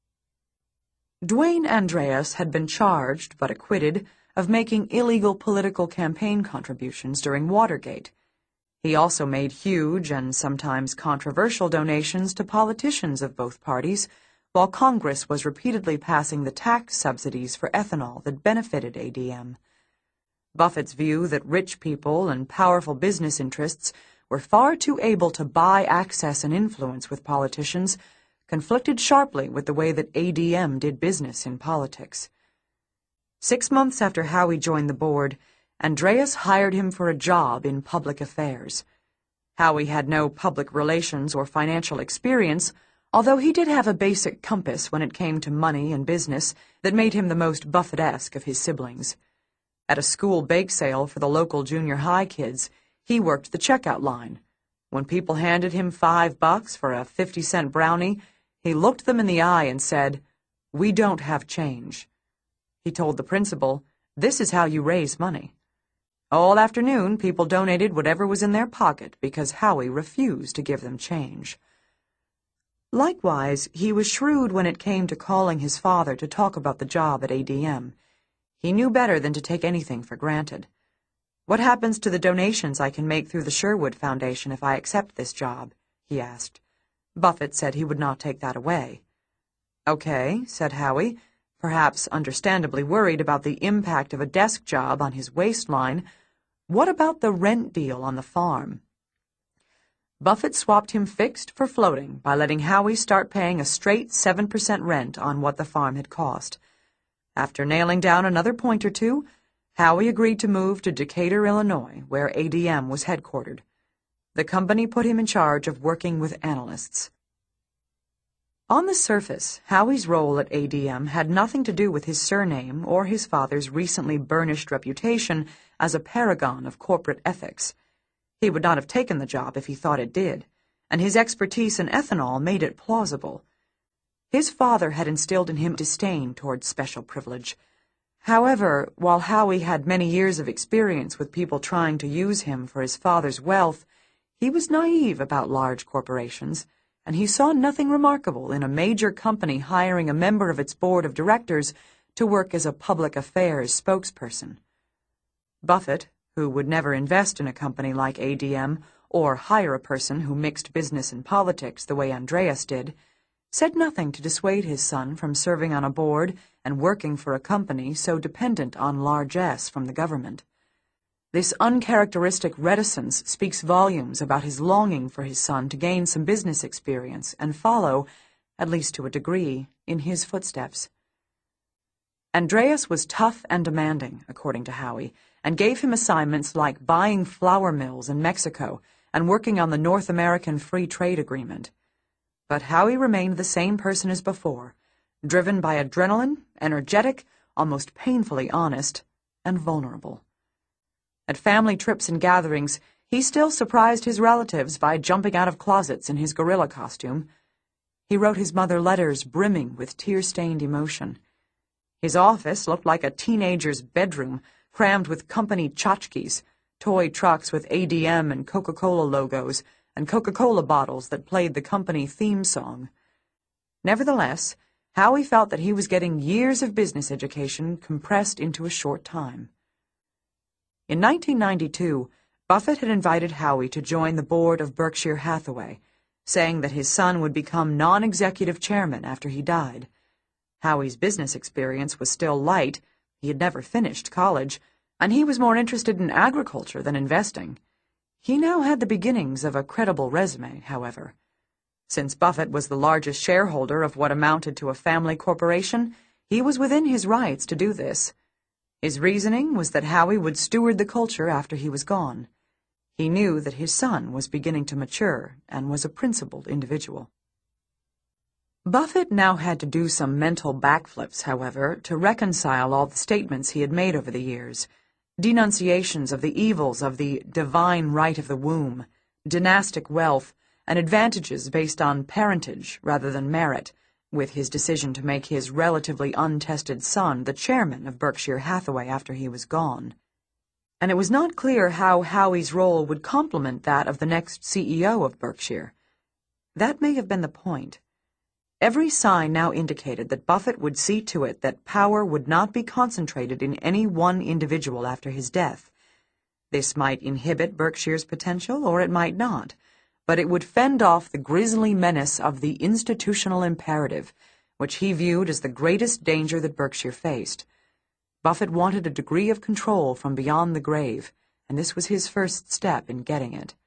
Dwayne Andreas had been charged, but acquitted, of making illegal political campaign contributions during Watergate. He also made huge and sometimes controversial donations to politicians of both parties, while Congress was repeatedly passing the tax subsidies for ethanol that benefited A D M. Buffett's view that rich people and powerful business interests were far too able to buy access and influence with politicians conflicted sharply with the way that A D M did business in politics. Six months after Howie joined the board, Andreas hired him for a job in public affairs. Howie had no public relations or financial experience, although he did have a basic compass when it came to money and business that made him the most Buffett-esque of his siblings. At a school bake sale for the local junior high kids, he worked the checkout line. When people handed him five bucks for a fifty-cent brownie, he looked them in the eye and said, "We don't have change." He told the principal, "This is how you raise money." All afternoon, people donated whatever was in their pocket because Howie refused to give them change. Likewise, he was shrewd when it came to calling his father to talk about the job at A D M. He knew better than to take anything for granted. "What happens to the donations I can make through the Sherwood Foundation if I accept this job?" he asked. Buffett said he would not take that away. "Okay," said Howie, perhaps understandably worried about the impact of a desk job on his waistline. "What about the rent deal on the farm?" Buffett swapped him fixed for floating by letting Howie start paying a straight seven percent rent on what the farm had cost. After nailing down another point or two, Howie agreed to move to Decatur, Illinois, where A D M was headquartered. The company put him in charge of working with analysts. On the surface, Howie's role at A D M had nothing to do with his surname or his father's recently burnished reputation as a paragon of corporate ethics. He would not have taken the job if he thought it did, and his expertise in ethanol made it plausible. His father had instilled in him disdain towards special privilege. However, while Howie had many years of experience with people trying to use him for his father's wealth, he was naive about large corporations, and he saw nothing remarkable in a major company hiring a member of its board of directors to work as a public affairs spokesperson. Buffett, who would never invest in a company like A D M or hire a person who mixed business and politics the way Andreas did, said nothing to dissuade his son from serving on a board and working for a company so dependent on largesse from the government. This uncharacteristic reticence speaks volumes about his longing for his son to gain some business experience and follow, at least to a degree, in his footsteps. Andreas was tough and demanding, according to Howie, and gave him assignments like buying flour mills in Mexico and working on the North American Free Trade Agreement. But Howie remained the same person as before, driven by adrenaline, energetic, almost painfully honest, and vulnerable. At family trips and gatherings, he still surprised his relatives by jumping out of closets in his gorilla costume. He wrote his mother letters brimming with tear-stained emotion. His office looked like a teenager's bedroom, crammed with company tchotchkes, toy trucks with A D M and Coca-Cola logos, and Coca-Cola bottles that played the company theme song. Nevertheless, Howie felt that he was getting years of business education compressed into a short time. In nineteen ninety-two, Buffett had invited Howie to join the board of Berkshire Hathaway, saying that his son would become non-executive chairman after he died. Howie's business experience was still light, he had never finished college, and he was more interested in agriculture than investing. He now had the beginnings of a credible resume, however. Since Buffett was the largest shareholder of what amounted to a family corporation, he was within his rights to do this. His reasoning was that Howie would steward the culture after he was gone. He knew that his son was beginning to mature and was a principled individual. Buffett now had to do some mental backflips, however, to reconcile all the statements he had made over the years, denunciations of the evils of the divine right of the womb, dynastic wealth, and advantages based on parentage rather than merit, with his decision to make his relatively untested son the chairman of Berkshire Hathaway after he was gone. And it was not clear how Howie's role would complement that of the next C E O of Berkshire. That may have been the point. Every sign now indicated that Buffett would see to it that power would not be concentrated in any one individual after his death. This might inhibit Berkshire's potential, or it might not, but it would fend off the grisly menace of the institutional imperative, which he viewed as the greatest danger that Berkshire faced. Buffett wanted a degree of control from beyond the grave, and this was his first step in getting it.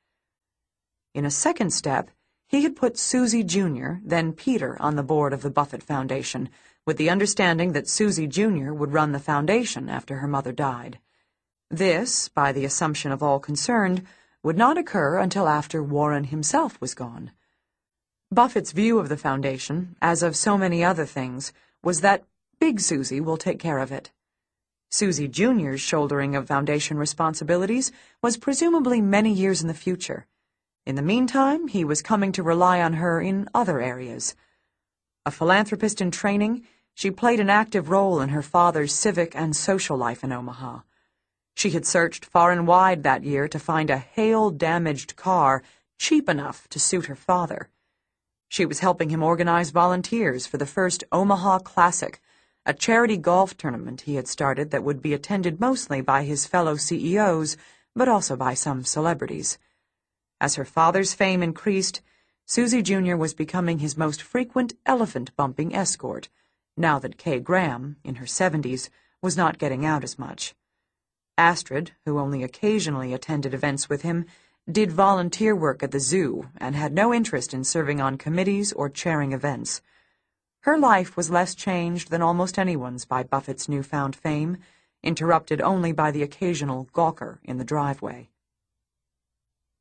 In a second step, he had put Susie Junior, then Peter, on the board of the Buffett Foundation, with the understanding that Susie Junior would run the foundation after her mother died. This, by the assumption of all concerned, would not occur until after Warren himself was gone. Buffett's view of the foundation, as of so many other things, was that Big Susie will take care of it. Susie Junior's shouldering of foundation responsibilities was presumably many years in the future. In the meantime, he was coming to rely on her in other areas. A philanthropist in training, she played an active role in her father's civic and social life in Omaha. She had searched far and wide that year to find a hail-damaged car cheap enough to suit her father. She was helping him organize volunteers for the first Omaha Classic, a charity golf tournament he had started that would be attended mostly by his fellow C E Os, but also by some celebrities. As her father's fame increased, Susie Junior was becoming his most frequent elephant-bumping escort, now that Kay Graham, in her seventies, was not getting out as much. Astrid, who only occasionally attended events with him, did volunteer work at the zoo and had no interest in serving on committees or chairing events. Her life was less changed than almost anyone's by Buffett's newfound fame, interrupted only by the occasional gawker in the driveway.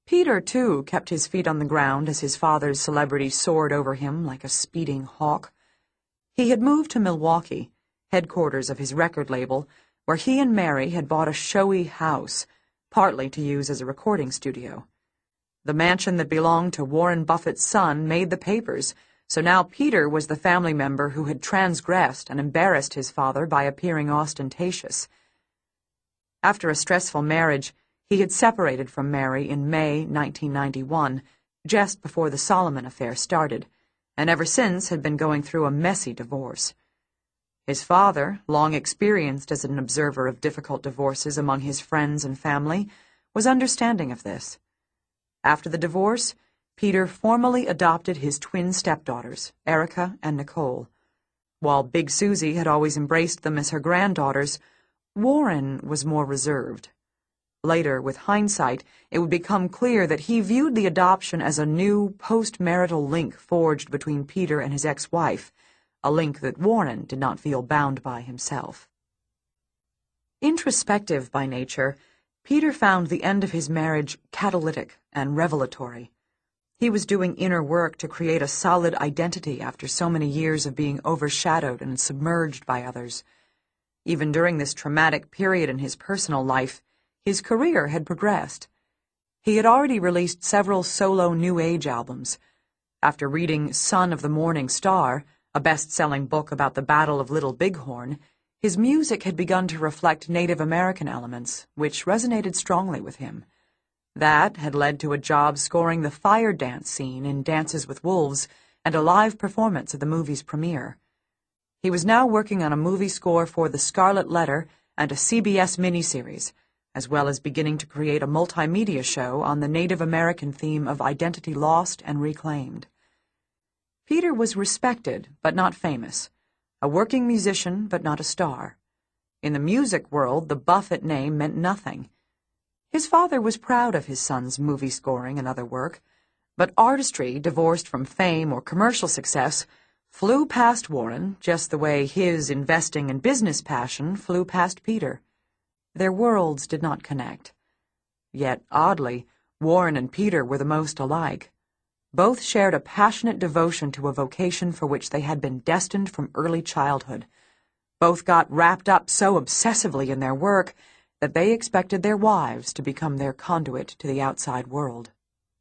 Peter, too, kept his feet on the ground as his father's celebrity soared over him like a speeding hawk. He had moved to Milwaukee, headquarters of his record label, where he and Mary had bought a showy house, partly to use as a recording studio. The mansion that belonged to Warren Buffett's son made the papers, so now Peter was the family member who had transgressed and embarrassed his father by appearing ostentatious. After a stressful marriage, he had separated from Mary in May nineteen ninety-one, just before the Solomon affair started, and ever since had been going through a messy divorce. His father, long experienced as an observer of difficult divorces among his friends and family, was understanding of this. After the divorce, Peter formally adopted his twin stepdaughters, Erica and Nicole. While Big Susie had always embraced them as her granddaughters, Warren was more reserved. Later, with hindsight, it would become clear that he viewed the adoption as a new post-marital link forged between Peter and his ex-wife, a link that Warren did not feel bound by himself. Introspective by nature, Peter found the end of his marriage catalytic and revelatory. He was doing inner work to create a solid identity after so many years of being overshadowed and submerged by others. Even during this traumatic period in his personal life, his career had progressed. He had already released several solo New Age albums. After reading Son of the Morning Star, a best-selling book about the Battle of Little Bighorn, his music had begun to reflect Native American elements, which resonated strongly with him. That had led to a job scoring the fire dance scene in Dances with Wolves and a live performance at the movie's premiere. He was now working on a movie score for The Scarlet Letter and a C B S miniseries, as well as beginning to create a multimedia show on the Native American theme of identity lost and reclaimed. Peter was respected, but not famous, a working musician, but not a star. In the music world, the Buffett name meant nothing. His father was proud of his son's movie scoring and other work, but artistry, divorced from fame or commercial success, flew past Warren just the way his investing and business passion flew past Peter. Their worlds did not connect. Yet, oddly, Warren and Peter were the most alike. Both shared a passionate devotion to a vocation for which they had been destined from early childhood. Both got wrapped up so obsessively in their work that they expected their wives to become their conduit to the outside world.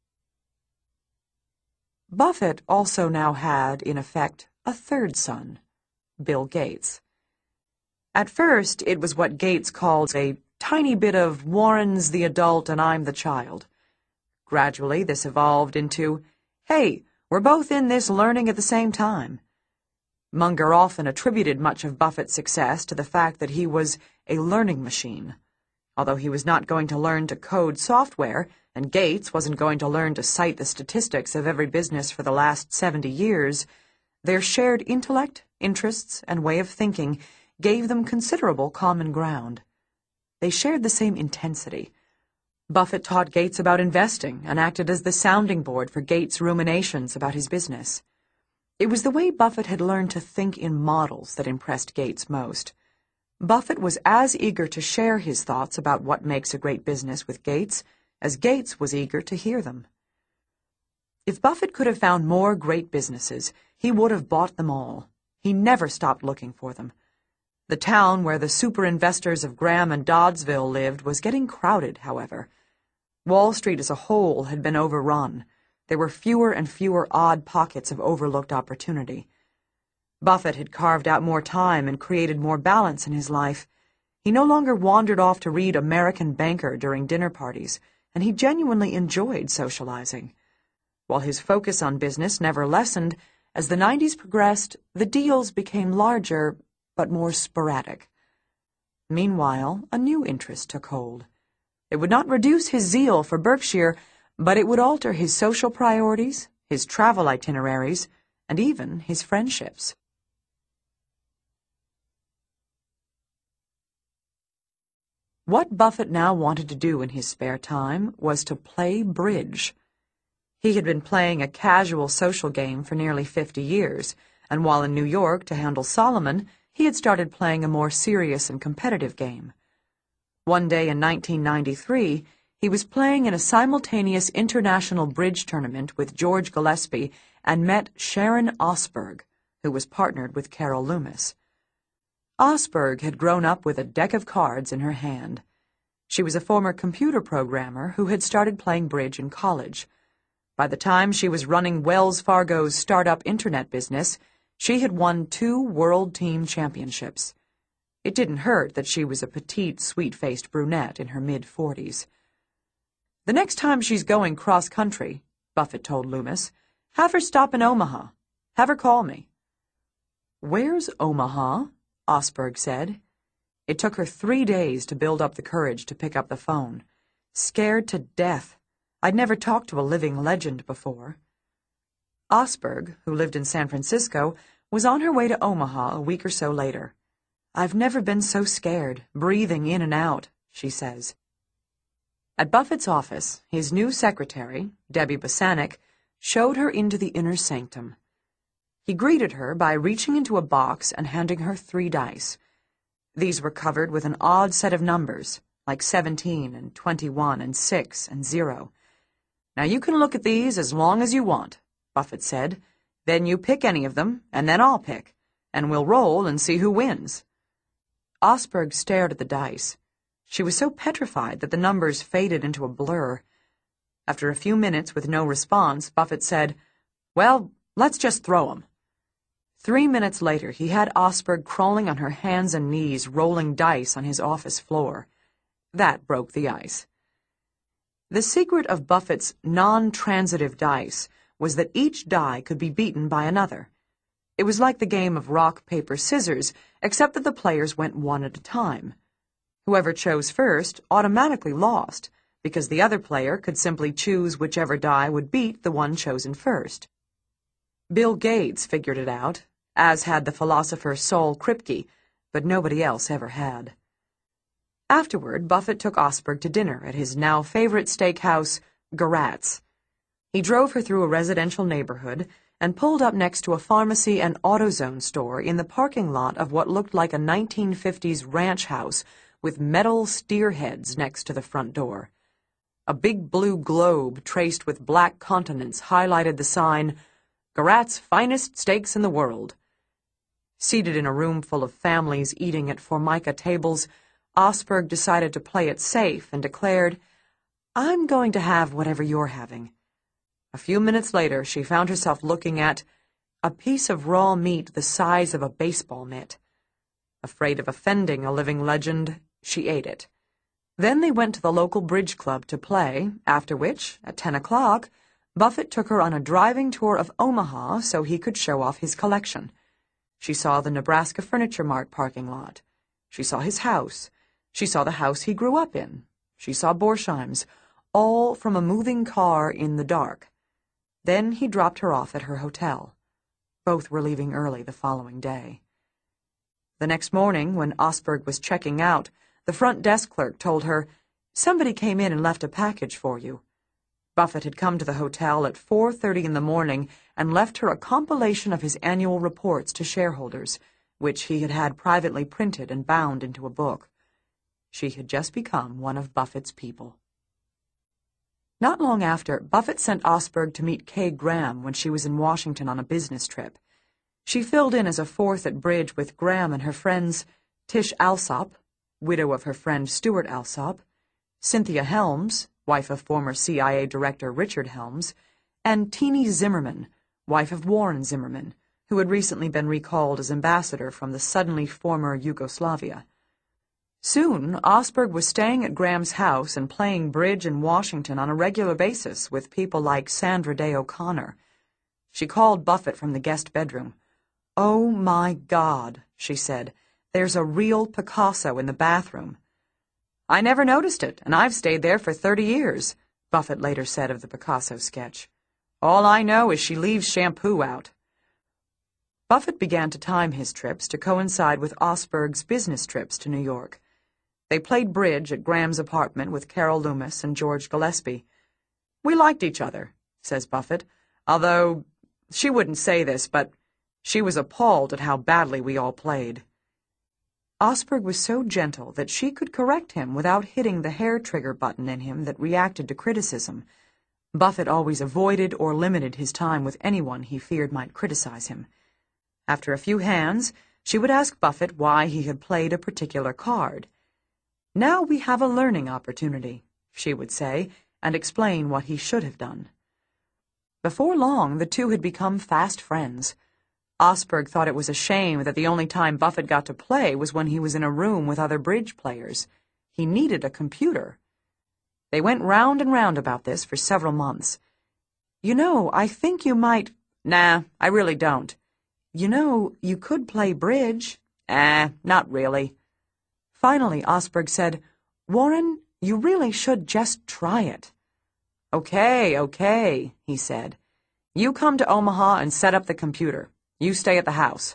Buffett also now had, in effect, a third son, Bill Gates. At first, it was what Gates called a tiny bit of Warren's the adult and I'm the child. Gradually, this evolved into, hey, we're both in this learning at the same time. Munger often attributed much of Buffett's success to the fact that he was a learning machine. Although he was not going to learn to code software, and Gates wasn't going to learn to cite the statistics of every business for the last seventy years, their shared intellect, interests, and way of thinking gave them considerable common ground. They shared the same intensity. Buffett taught Gates about investing and acted as the sounding board for Gates' ruminations about his business. It was the way Buffett had learned to think in models that impressed Gates most. Buffett was as eager to share his thoughts about what makes a great business with Gates as Gates was eager to hear them. If Buffett could have found more great businesses, he would have bought them all. He never stopped looking for them. The town where the super investors of Graham and Doddsville lived was getting crowded, however. Wall Street as a whole had been overrun. There were fewer and fewer odd pockets of overlooked opportunity. Buffett had carved out more time and created more balance in his life. He no longer wandered off to read American Banker during dinner parties, and he genuinely enjoyed socializing. While his focus on business never lessened, as the nineties progressed, the deals became larger, but more sporadic. Meanwhile, a new interest took hold. It would not reduce his zeal for Berkshire, but it would alter his social priorities, his travel itineraries, and even his friendships. What Buffett now wanted to do in his spare time was to play bridge. He had been playing a casual social game for nearly fifty years, and while in New York to handle Solomon, he had started playing a more serious and competitive game. One day in nineteen ninety-three, He was playing in a simultaneous international bridge tournament with George Gillespie and met Sharon Osberg, who was partnered with Carol Loomis. Osberg had grown up with a deck of cards in her hand. She was a former computer programmer who had started playing bridge in college. By the time she was running Wells Fargo's startup internet business, she had won two World Team Championships. It didn't hurt that she was a petite, sweet-faced brunette in her mid-forties. "The next time she's going cross-country," Buffett told Loomis, "have her stop in Omaha. Have her call me." "Where's Omaha?" Osberg said. It took her three days to build up the courage to pick up the phone. Scared to death. I'd never talked to a living legend before. Osberg, who lived in San Francisco, was on her way to Omaha a week or so later. "I've never been so scared, breathing in and out," she says. At Buffett's office, his new secretary, Debbie Bosanek, showed her into the inner sanctum. He greeted her by reaching into a box and handing her three dice. These were covered with an odd set of numbers, like seventeen and twenty-one and six and zero. "Now you can look at these as long as you want," Buffett said. "Then you pick any of them, and then I'll pick, and we'll roll and see who wins." Osberg stared at the dice. She was so petrified that the numbers faded into a blur. After a few minutes with no response, Buffett said, "Well, let's just throw 'em." Three minutes later, he had Osberg crawling on her hands and knees, rolling dice on his office floor. That broke the ice. The secret of Buffett's non-transitive dice was that each die could be beaten by another. It was like the game of rock, paper, scissors, except that the players went one at a time. Whoever chose first automatically lost, because the other player could simply choose whichever die would beat the one chosen first. Bill Gates figured it out, as had the philosopher Saul Kripke, but nobody else ever had. Afterward, Buffett took Osberg to dinner at his now favorite steakhouse, Garatz. He drove her through a residential neighborhood and pulled up next to a pharmacy and AutoZone store in the parking lot of what looked like a nineteen fifties ranch house with metal steer heads next to the front door. A big blue globe traced with black continents highlighted the sign, "Garat's finest steaks in the world." Seated in a room full of families eating at Formica tables, Osberg decided to play it safe and declared, "I'm going to have whatever you're having." A few minutes later, she found herself looking at a piece of raw meat the size of a baseball mitt. Afraid of offending a living legend, she ate it. Then they went to the local bridge club to play, after which, at ten o'clock, Buffett took her on a driving tour of Omaha so he could show off his collection. She saw the Nebraska Furniture Mart parking lot. She saw his house. She saw the house he grew up in. She saw Borsheim's, all from a moving car in the dark. Then he dropped her off at her hotel. Both were leaving early the following day. The next morning, when Osberg was checking out, the front desk clerk told her, "Somebody came in and left a package for you." Buffett had come to the hotel at four thirty in the morning and left her a compilation of his annual reports to shareholders, which he had had privately printed and bound into a book. She had just become one of Buffett's people. Not long after, Buffett sent Osberg to meet Kay Graham when she was in Washington on a business trip. She filled in as a fourth at bridge with Graham and her friends Tish Alsop, widow of her friend Stuart Alsop, Cynthia Helms, wife of former C I A Director Richard Helms, and Teenie Zimmerman, wife of Warren Zimmerman, who had recently been recalled as ambassador from the suddenly former Yugoslavia. Soon, Osberg was staying at Graham's house and playing bridge in Washington on a regular basis with people like Sandra Day O'Connor. She called Buffett from the guest bedroom. "Oh, my God," she said, "there's a real Picasso in the bathroom." "I never noticed it, and I've stayed there for thirty years, Buffett later said of the Picasso sketch. "All I know is she leaves shampoo out." Buffett began to time his trips to coincide with Osberg's business trips to New York. They played bridge at Graham's apartment with Carol Loomis and George Gillespie. "We liked each other," says Buffett, "although she wouldn't say this, but she was appalled at how badly we all played." Osberg was so gentle that she could correct him without hitting the hair-trigger button in him that reacted to criticism. Buffett always avoided or limited his time with anyone he feared might criticize him. After a few hands, she would ask Buffett why he had played a particular card. "Now we have a learning opportunity," she would say, and explain what he should have done. Before long, the two had become fast friends. Osberg thought it was a shame that the only time Buffett got to play was when he was in a room with other bridge players. He needed a computer. They went round and round about this for several months. "You know, I think you might—" "Nah, I really don't." "You know, you could play bridge." "Eh, not really." Finally, Osberg said, "Warren, you really should just try it." "Okay, okay," he said. "You come to Omaha and set up the computer. You stay at the house."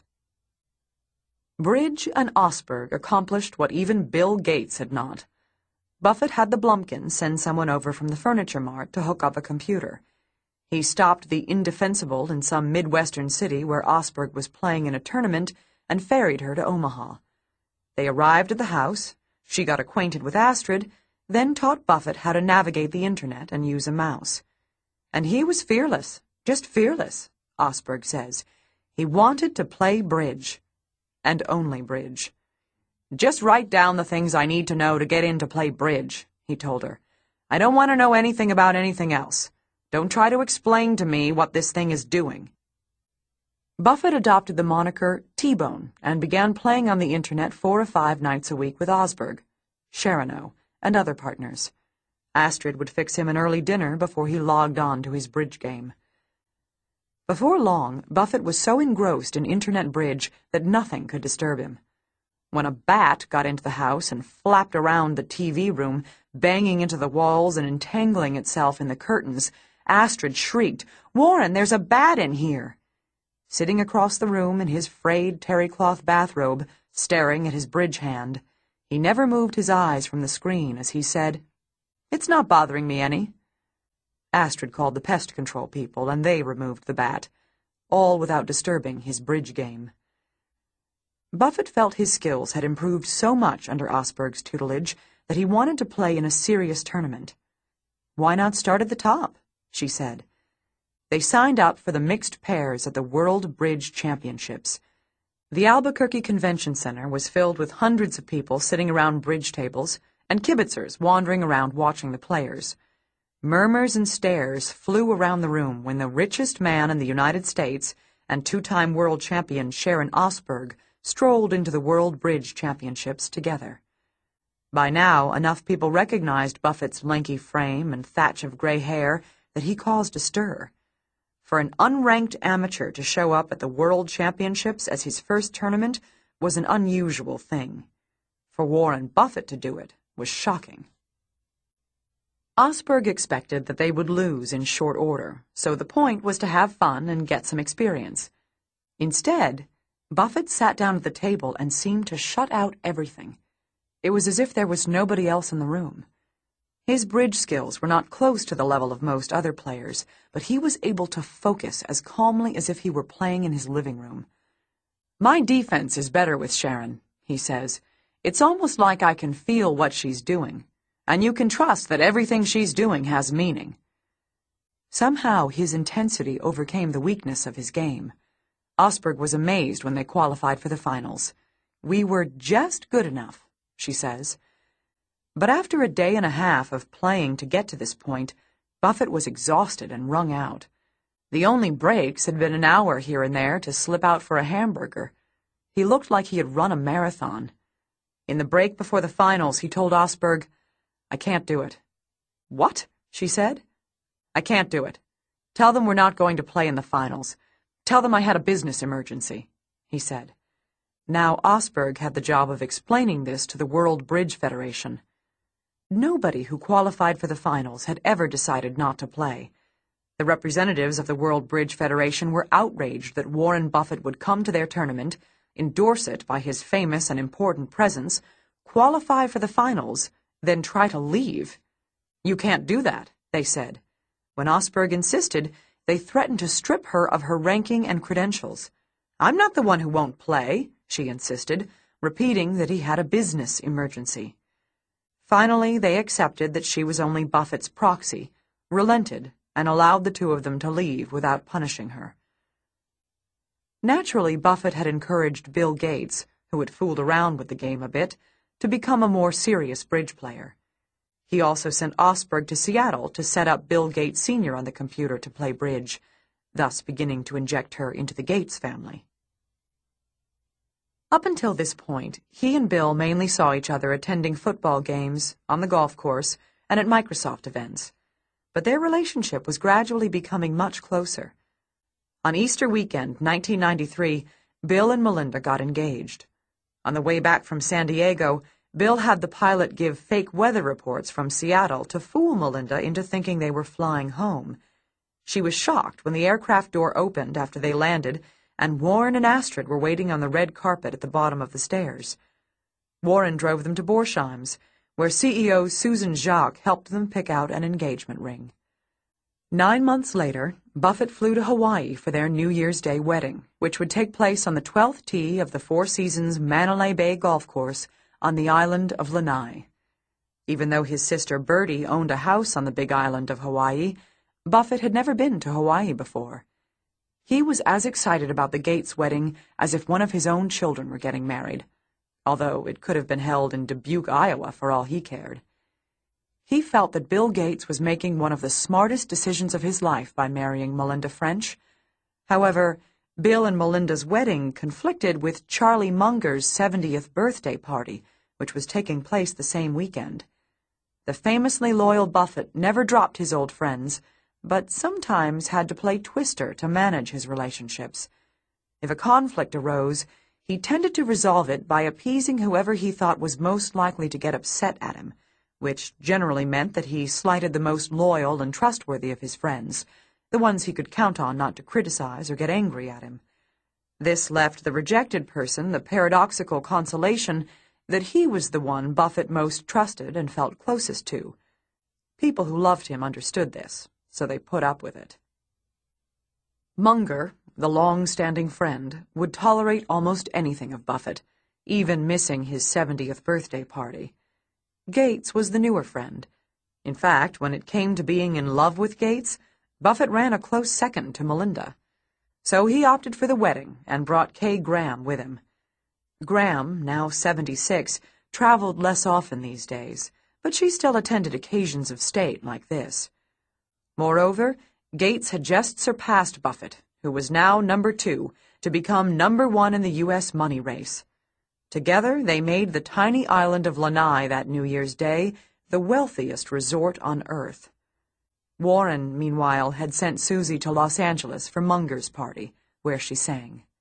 Bridge and Osberg accomplished what even Bill Gates had not. Buffett had the Blumpkins send someone over from the furniture mart to hook up a computer. He stopped the Indefensible in some Midwestern city where Osberg was playing in a tournament and ferried her to Omaha. They arrived at the house, she got acquainted with Astrid, then taught Buffett how to navigate the internet and use a mouse. And he was fearless, just fearless, Osberg says. He wanted to play bridge. And only bridge. "Just write down the things I need to know to get in to play bridge," he told her. "I don't want to know anything about anything else. Don't try to explain to me what this thing is doing." Buffett adopted the moniker T-Bone and began playing on the internet four or five nights a week with Osberg, Sharano, and other partners. Astrid would fix him an early dinner before he logged on to his bridge game. Before long, Buffett was so engrossed in internet bridge that nothing could disturb him. When a bat got into the house and flapped around the T V room, banging into the walls and entangling itself in the curtains, Astrid shrieked, "Warren, there's a bat in here!" Sitting across the room in his frayed terry-cloth bathrobe, staring at his bridge hand, he never moved his eyes from the screen as he said, "It's not bothering me any." Astrid called the pest control people, and they removed the bat, all without disturbing his bridge game. Buffett felt his skills had improved so much under Osberg's tutelage that he wanted to play in a serious tournament. "Why not start at the top?" she said. They signed up for the mixed pairs at the World Bridge Championships. The Albuquerque Convention Center was filled with hundreds of people sitting around bridge tables and kibitzers wandering around watching the players. Murmurs and stares flew around the room when the richest man in the United States and two-time world champion Sharon Osberg strolled into the World Bridge Championships together. By now, enough people recognized Buffett's lanky frame and thatch of gray hair that he caused a stir. For an unranked amateur to show up at the World Championships as his first tournament was an unusual thing. For Warren Buffett to do it was shocking. Osberg expected that they would lose in short order, so the point was to have fun and get some experience. Instead, Buffett sat down at the table and seemed to shut out everything. It was as if there was nobody else in the room. His bridge skills were not close to the level of most other players, but he was able to focus as calmly as if he were playing in his living room. "My defense is better with Sharon," he says. "It's almost like I can feel what she's doing. And you can trust that everything she's doing has meaning." Somehow his intensity overcame the weakness of his game. Osberg was amazed when they qualified for the finals. "We were just good enough," she says. But after a day and a half of playing to get to this point, Buffett was exhausted and wrung out. The only breaks had been an hour here and there to slip out for a hamburger. He looked like he had run a marathon. In the break before the finals, he told Osberg, "I can't do it." "What?" she said. "I can't do it. Tell them we're not going to play in the finals. Tell them I had a business emergency," he said. Now Osberg had the job of explaining this to the World Bridge Federation. Nobody who qualified for the finals had ever decided not to play. The representatives of the World Bridge Federation were outraged that Warren Buffett would come to their tournament, endorse it by his famous and important presence, qualify for the finals, then try to leave. "You can't do that," they said. When Osberg insisted, they threatened to strip her of her ranking and credentials. "I'm not the one who won't play," she insisted. repeating that he had a business emergency. Finally, they accepted that she was only Buffett's proxy, relented, and allowed the two of them to leave without punishing her. Naturally, Buffett had encouraged Bill Gates, who had fooled around with the game a bit, to become a more serious bridge player. He also sent Osberg to Seattle to set up Bill Gates Senior on the computer to play bridge, thus beginning to inject her into the Gates family. Up until this point, he and Bill mainly saw each other attending football games, on the golf course, and at Microsoft events. But their relationship was gradually becoming much closer. On Easter weekend, nineteen ninety-three, Bill and Melinda got engaged. On the way back from San Diego, Bill had the pilot give fake weather reports from Seattle to fool Melinda into thinking they were flying home. She was shocked when the aircraft door opened after they landed, and Warren and Astrid were waiting on the red carpet at the bottom of the stairs. Warren drove them to Borsheim's, where C E O Susan Jacques helped them pick out an engagement ring. Nine months later, Buffett flew to Hawaii for their New Year's Day wedding, which would take place on the twelfth tee of the Four Seasons Mandalay Bay Golf Course on the island of Lanai. Even though his sister Bertie owned a house on the big island of Hawaii, Buffett had never been to Hawaii before. He was as excited about the Gates wedding as if one of his own children were getting married, although it could have been held in Dubuque, Iowa, for all he cared. He felt that Bill Gates was making one of the smartest decisions of his life by marrying Melinda French. However, Bill and Melinda's wedding conflicted with Charlie Munger's seventieth birthday party, which was taking place the same weekend. The famously loyal Buffett never dropped his old friends, but sometimes had to play twister to manage his relationships. If a conflict arose, he tended to resolve it by appeasing whoever he thought was most likely to get upset at him, which generally meant that he slighted the most loyal and trustworthy of his friends, the ones he could count on not to criticize or get angry at him. This left the rejected person the paradoxical consolation that he was the one Buffett most trusted and felt closest to. People who loved him understood this, so they put up with it. Munger, the long-standing friend, would tolerate almost anything of Buffett, even missing his seventieth birthday party. Gates was the newer friend. In fact, when it came to being in love with Gates, Buffett ran a close second to Melinda. So he opted for the wedding and brought Kay Graham with him. Graham, now seventy-six, traveled less often these days, but she still attended occasions of state like this. Moreover, Gates had just surpassed Buffett, who was now number two, to become number one in the U S money race. Together, they made the tiny island of Lanai that New Year's Day the wealthiest resort on Earth. Warren, meanwhile, had sent Susie to Los Angeles for Munger's party, where she sang.